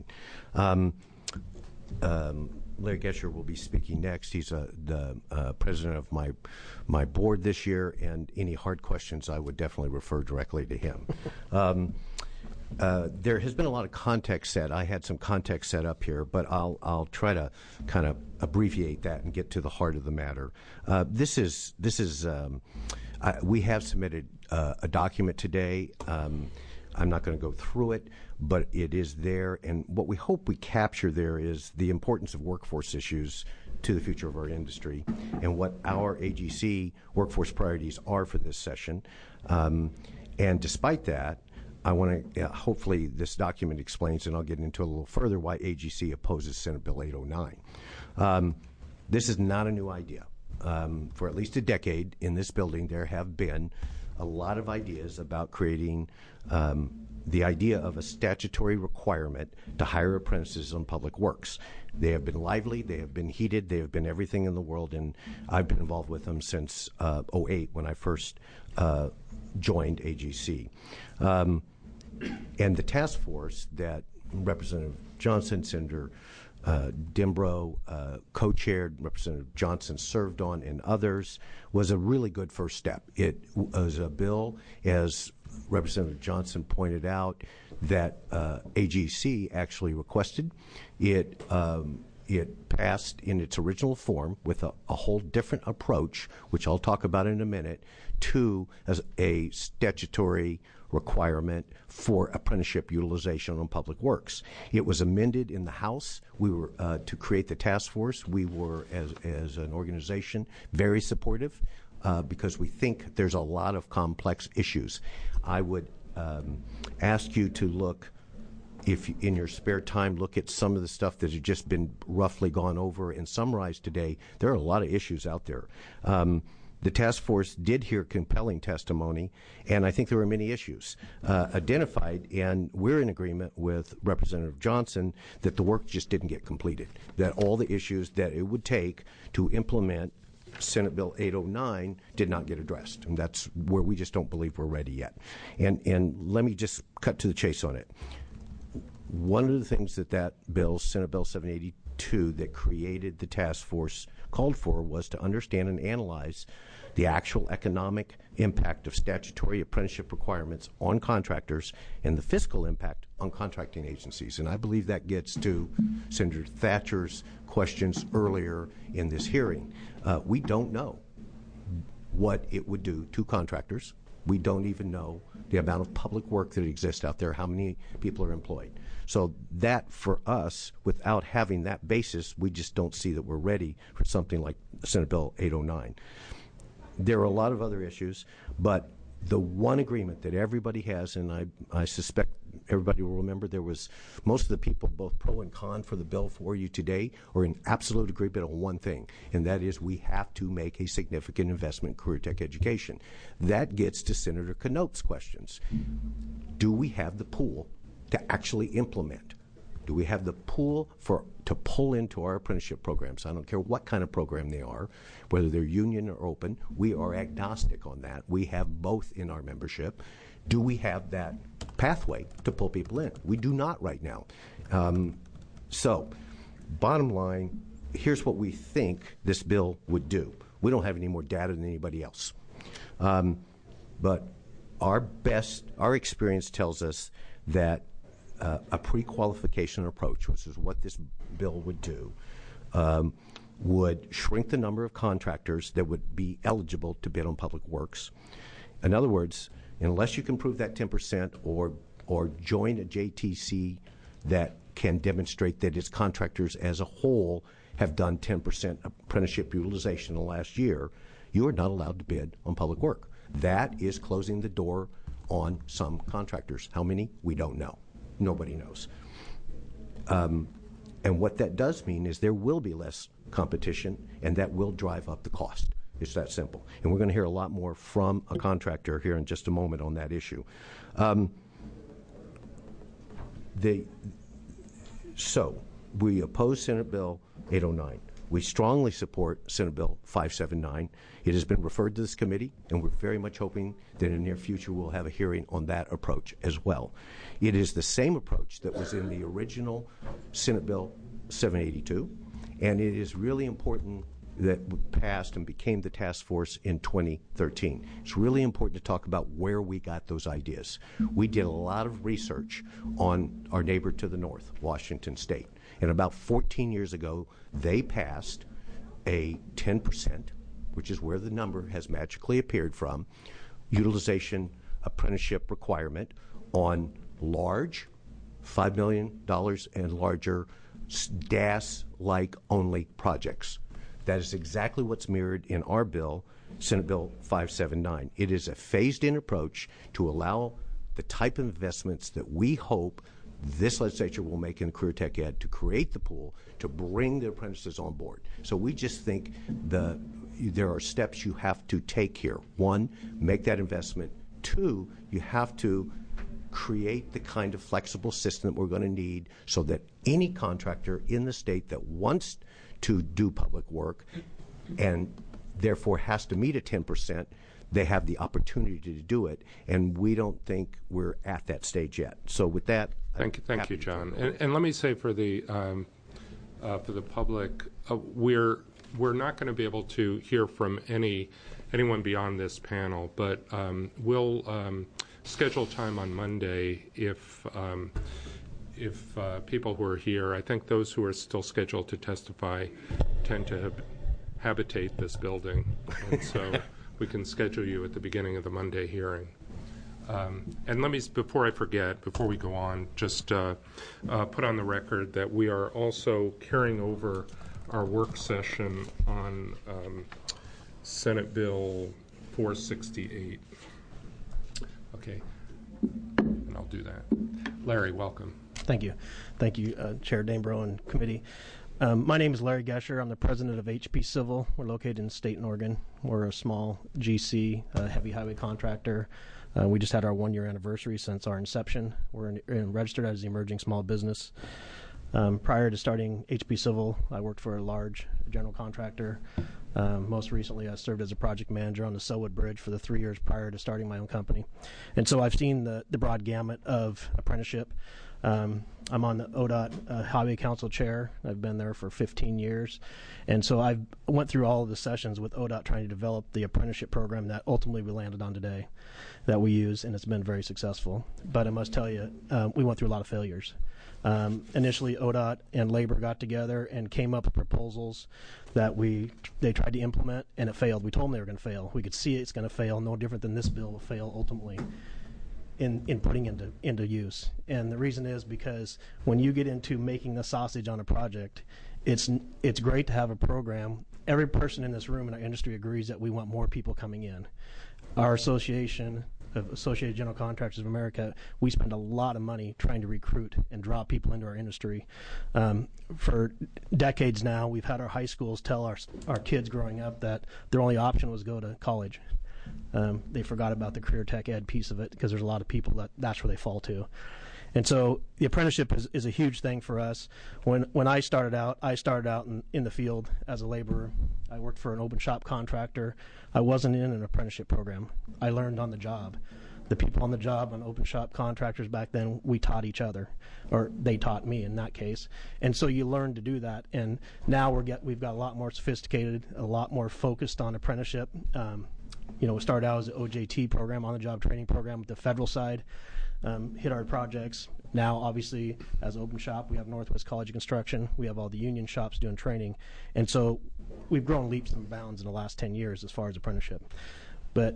Larry Gesher will be speaking next. He's the president of my board this year, and any hard questions I would definitely refer directly to him. There has been a lot of context set. I had some context set up here, but I'll try to kind of abbreviate that and get to the heart of the matter. We have submitted a document today. I'm not going to go through it, but it is there. And what we hope we capture there is the importance of workforce issues to the future of our industry and what our AGC workforce priorities are for this session. And despite that, I want to, hopefully this document explains, and I'll get into a little further, why AGC opposes Senate Bill 809. This is not a new idea. For at least a decade in this building, there have been a lot of ideas about creating the idea of a statutory requirement to hire apprentices on public works. They have been lively, they have been heated, they have been everything in the world, and I've been involved with them since 2008 when I first joined AGC. And the task force that Representative Johnson, Senator Dembrow co-chaired, Representative Johnson served on, and others, was a really good first step. It was a bill, as Representative Johnson pointed out, that AGC actually requested. It passed in its original form with a whole different approach, which I'll talk about in a minute, to as a statutory requirement for apprenticeship utilization on public works. It was amended in the House. We were to create the task force. We were, as an organization, very supportive because we think there's a lot of complex issues. I would ask you to look, if in your spare time, look at some of the stuff that has just been roughly gone over and summarized today. There are a lot of issues out there. The task force did hear compelling testimony, and I think there were many issues identified, and we're in agreement with Representative Johnson that the work just didn't get completed, that all the issues that it would take to implement Senate Bill 809 did not get addressed, and that's where we just don't believe we're ready yet. And let me just cut to the chase on it. One of the things that bill, Senate Bill 782, that created the task force called for was to understand and analyze the actual economic impact of statutory apprenticeship requirements on contractors and the fiscal impact on contracting agencies. And I believe that gets to Senator Thatcher's questions earlier in this hearing. We don't know what it would do to contractors. We don't even know the amount of public work that exists out there, how many people are employed. So that, for us, without having that basis, we just don't see that we're ready for something like Senate Bill 809. There are a lot of other issues, but the one agreement that everybody has, and I suspect everybody will remember, there was most of the people, both pro and con for the bill for you today, are in absolute agreement on one thing, and that is we have to make a significant investment in career tech education. That gets to Senator Knott's questions. Do we have the pool to actually implement? Do we have the pool to pull into our apprenticeship programs? I don't care what kind of program they are, whether they're union or open. We are agnostic on that. We have both in our membership. Do we have that pathway to pull people in? We do not right now. So, bottom line, here's what we think this bill would do. We don't have any more data than anybody else. But our experience tells us that a pre-qualification approach, which is what this bill would do, would shrink the number of contractors that would be eligible to bid on public works. In other words, unless you can prove that 10% or join a JTC that can demonstrate that its contractors as a whole have done 10% apprenticeship utilization in the last year, you are not allowed to bid on public work. That is closing the door on some contractors. How many? We don't know. Nobody knows. And what that does mean is there will be less competition, and that will drive up the cost. It's that simple. And we're going to hear a lot more from a contractor here in just a moment on that issue. So we oppose Senate Bill 809. We strongly support Senate Bill 579. It has been referred to this committee, and we're very much hoping that in the near future we'll have a hearing on that approach as well. It is the same approach that was in the original Senate Bill 782, and it is really important that passed and became the task force in 2013. It's really important to talk about where we got those ideas. We did a lot of research on our neighbor to the north, Washington State. And about 14 years ago, they passed a 10%, which is where the number has magically appeared from, utilization apprenticeship requirement on large, $5 million and larger, DAS-like only projects. That is exactly what's mirrored in our bill, Senate Bill 579. It is a phased-in approach to allow the type of investments that we hope this legislature will make in career tech ed to create the pool to bring the apprentices on board. So we just think there are steps you have to take here. One, make that investment. Two, you have to create the kind of flexible system that we're going to need so that any contractor in the state that wants to do public work and therefore has to meet a 10%, they have the opportunity to do it, and we don't think we're at that stage yet. So with that, thank you, John. And let me say for the public, we're not going to be able to hear from anyone beyond this panel, but we'll schedule time on Monday if people who are here. I think those who are still scheduled to testify tend to habitate this building, and so we can schedule you at the beginning of the Monday hearing. And let me, before I forget, before we go on, just put on the record that we are also carrying over our work session on Senate Bill 468. Okay, and I'll do that. Larry, welcome. Thank you. Thank you, Chair Dambro and committee. My name is Larry Gesher. I'm the president of HP Civil. We're located in Staten, Oregon. We're a small GC, heavy highway contractor. We just had our 1-year anniversary since our inception. We're registered as the emerging small business. Prior to starting HP Civil, I worked for a large general contractor. Most recently, I served as a project manager on the Selwood Bridge for the 3 years prior to starting my own company. And so I've seen the broad gamut of apprenticeship. I'm on the ODOT Highway Council chair. I've been there for 15 years. And so I went through all of the sessions with ODOT trying to develop the apprenticeship program that ultimately we landed on today that we use, and it's been very successful. But I must tell you, we went through a lot of failures. Initially, ODOT and labor got together and came up with proposals that they tried to implement, and it failed. We told them they were going to fail. We could see it's going to fail, no different than this bill will fail ultimately in putting into use. And the reason is because when you get into making the sausage on a project, it's great to have a program. Every person in this room in our industry agrees that we want more people coming in. Our association, Associated General Contractors of America, we spend a lot of money trying to recruit and draw people into our industry. For decades now, we've had our high schools tell our kids growing up that their only option was go to college. They forgot about the career tech ed piece of it because there's a lot of people that's where they fall to. And so the apprenticeship is a huge thing for us. When I started out in the field as a laborer. I worked for an open shop contractor. I wasn't in an apprenticeship program. I learned on the job. The people on the job on open shop contractors back then, we taught each other, or they taught me in that case. And so you learn to do that. And now we've got a lot more sophisticated, a lot more focused on apprenticeship. We started out as an OJT program, on-the-job training program with the federal side. Hit our projects. Now, obviously, as open shop, we have Northwest College of Construction. We have all the union shops doing training. And so we've grown leaps and bounds in the last 10 years as far as apprenticeship. But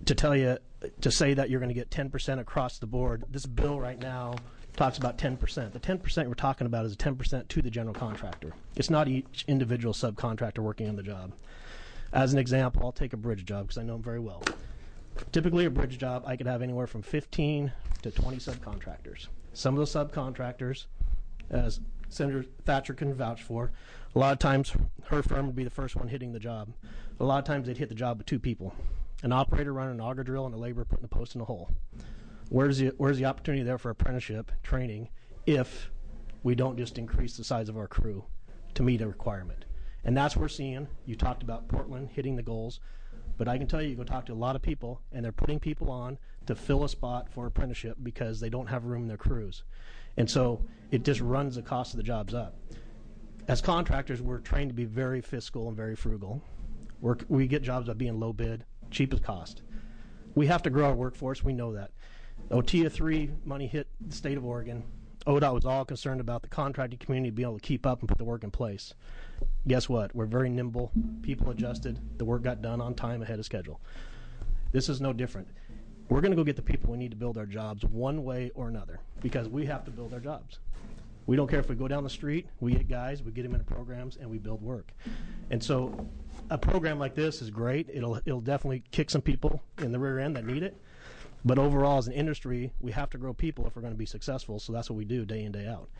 to say that you're going to get 10% across the board, this bill right now talks about 10%. The 10% we're talking about is a 10% to the general contractor. It's not each individual subcontractor working on the job. As an example, I'll take a bridge job because I know them very well. Typically, a bridge job, I could have anywhere from 15 to 20 subcontractors. Some of those subcontractors, as Senator Thatcher can vouch for, a lot of times her firm would be the first one hitting the job. A lot of times they'd hit the job with two people, an operator running an auger drill and a laborer putting a post in a hole. Where's the opportunity there for apprenticeship training if we don't just increase the size of our crew to meet a requirement? And that's what we're seeing. You talked about Portland hitting the goals. But I can tell you go talk to a lot of people, and they're putting people on to fill a spot for apprenticeship because they don't have room in their crews. And so it just runs the cost of the jobs up. As contractors, we're trained to be very fiscal and very frugal. We get jobs by being low bid, cheapest cost. We have to grow our workforce. We know that. OTIA 3 money hit the state of Oregon. ODOT was all concerned about the contracting community being able to keep up and put the work in place. Guess what? We're very nimble. People adjusted. The work got done on time ahead of schedule. This is no different. We're going to go get the people we need to build our jobs one way or another because we have to build our jobs. We don't care if we go down the street, we get guys, we get them into programs, and we build work. And so a program like this is great. It'll definitely kick some people in the rear end that need it. But overall, as an industry, we have to grow people if we're going to be successful, so that's what we do day in, day out.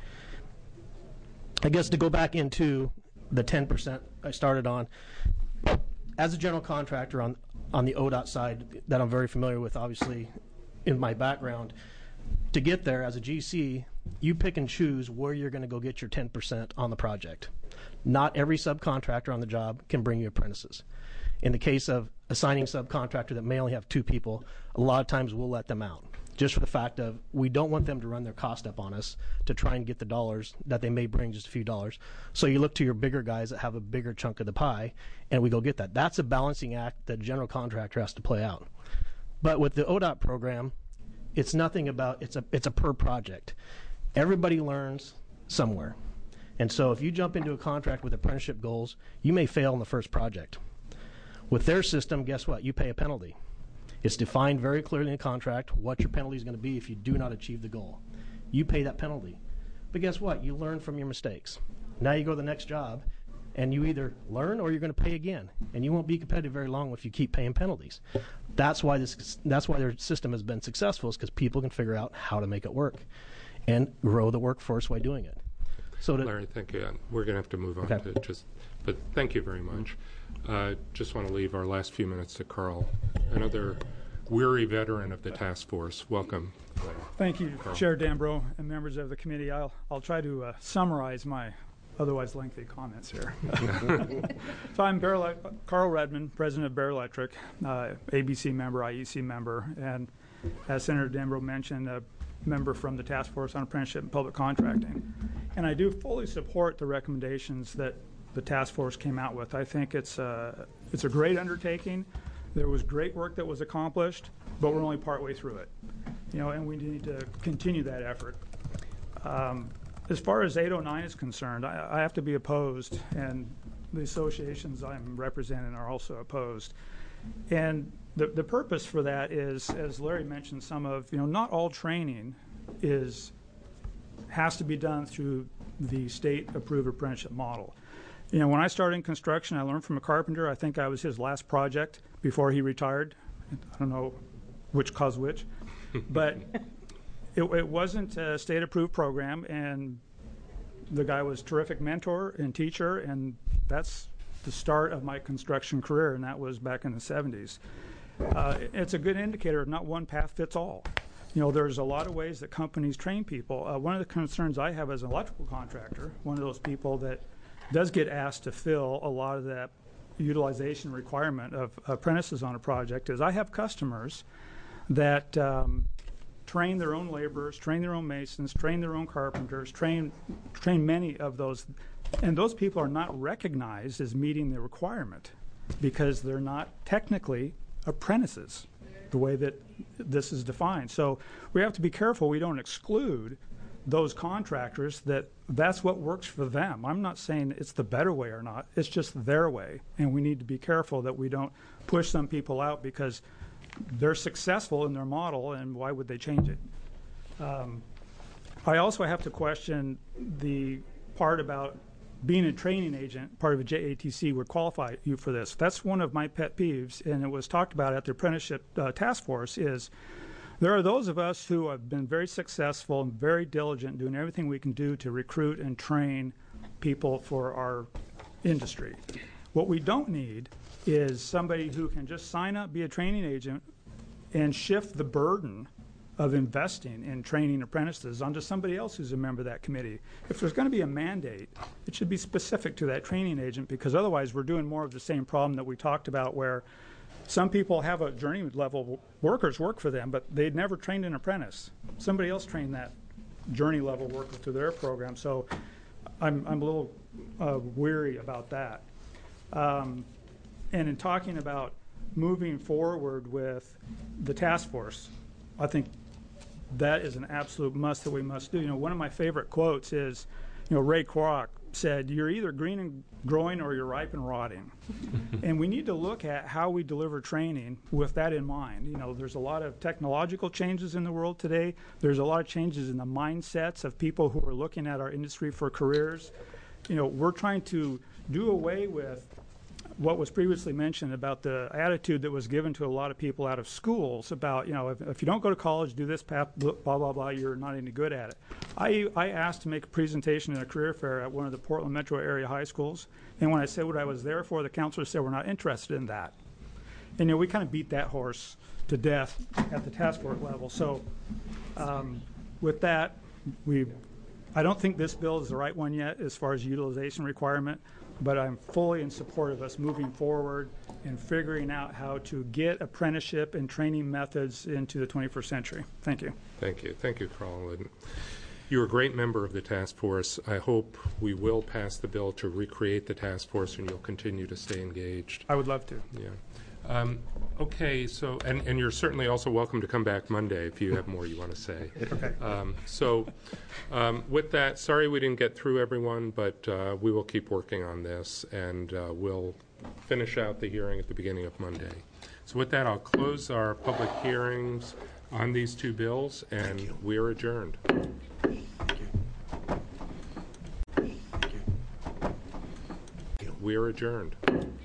I guess to go back into the 10% I started on, as a general contractor on the ODOT side that I'm very familiar with, obviously, in my background, to get there as a GC, you pick and choose where you're going to go get your 10% on the project. Not every subcontractor on the job can bring you apprentices. In the case of assigning subcontractor that may only have 2 people, a lot of times we'll let them out, just for the fact of we don't want them to run their cost up on us to try and get the dollars that they may bring, just a few dollars. So you look to your bigger guys that have a bigger chunk of the pie, and we go get that. That's a balancing act that general contractor has to play out. But with the ODOT program, it's nothing about, it's a per project. Everybody learns somewhere. And so if you jump into a contract with apprenticeship goals, you may fail in the first project. With their system, guess what? You pay a penalty. It's defined very clearly in the contract what your penalty is going to be if you do not achieve the goal. You pay that penalty. But guess what? You learn from your mistakes. Now you go to the next job, and you either learn or you're going to pay again. And you won't be competitive very long if you keep paying penalties. That's why their system has been successful, is because people can figure out how to make it work and grow the workforce by doing it. So Larry, thank you. We're going to have to move on Okay. but thank you very much. Just want to leave our last few minutes to Carl, another weary veteran of the task force. Welcome. Thank you, Carl. Chair Dambro and members of the committee. I'll try to summarize my otherwise lengthy comments here. So I'm Carl Redmond, president of Bear Electric, ABC member, IEC member, and as Senator Dambro mentioned, a member from the Task Force on Apprenticeship and Public Contracting. And I do fully support the recommendations that the task force came out with. I think it's a great undertaking. There was great work that was accomplished, but we're only partway through it, and we need to continue that effort. As far as 809 is concerned, I have to be opposed, and the associations I'm representing are also opposed. And the purpose for that is, as Larry mentioned, not all training has to be done through the state-approved apprenticeship model. When I started in construction, I learned from a carpenter. I think I was his last project before he retired. I don't know which caused which, but it wasn't a state-approved program, and the guy was a terrific mentor and teacher, and that's the start of my construction career, and that was back in the 70s. It's a good indicator. Not one path fits all. There's a lot of ways that companies train people. One of the concerns I have as an electrical contractor, one of those people that does get asked to fill a lot of that utilization requirement of apprentices on a project, is I have customers that train their own laborers, train their own masons, train their own carpenters, train many of those, and those people are not recognized as meeting the requirement because they're not technically apprentices the way that this is defined. So we have to be careful we don't exclude those contractors that's what works for them. I'm not saying it's the better way or not. It's just their way, and we need to be careful that we don't push some people out because they're successful in their model, and why would they change it? I also have to question the part about being a training agent. Part of a JATC would qualify you for this. That's one of my pet peeves, and it was talked about at the apprenticeship task force, is there are those of us who have been very successful and very diligent, doing everything we can do to recruit and train people for our industry. What we don't need is somebody who can just sign up, be a training agent, and shift the burden of investing in training apprentices onto somebody else who's a member of that committee. If there's going to be a mandate, it should be specific to that training agent, because otherwise we're doing more of the same problem that we talked about, where some people have a journey level workers work for them, but they'd never trained an apprentice. Somebody else trained that journey level worker through their program. So I'm a little weary about that. And in talking about moving forward with the task force, I think that is an absolute must that we must do. One of my favorite quotes is, Ray Kroc said, "You're either green and growing or you're ripe and rotting." And we need to look at how we deliver training with that in mind. There's a lot of technological changes in the world today. There's a lot of changes in the mindsets of people who are looking at our industry for careers. We're trying to do away with what was previously mentioned about the attitude that was given to a lot of people out of schools about, if you don't go to college, do this path, blah, blah, blah, you're not any good at it. I asked to make a presentation in a career fair at one of the Portland metro area high schools, and when I said what I was there for, the counselor said we're not interested in that. And we kind of beat that horse to death at the task force level. So with that, I don't think this bill is the right one yet as far as utilization requirement, but I'm fully in support of us moving forward and figuring out how to get apprenticeship and training methods into the 21st century. Thank you. Thank you. Thank you, Carl. And you're a great member of the task force. I hope we will pass the bill to recreate the task force and you'll continue to stay engaged. I would love to. Yeah. Okay, so, and you're certainly also welcome to come back Monday if you have more you want to say. Okay. With that, sorry we didn't get through everyone, but we will keep working on this, and we'll finish out the hearing at the beginning of Monday. So with that, I'll close our public hearings on these two bills, and we are adjourned. We are adjourned.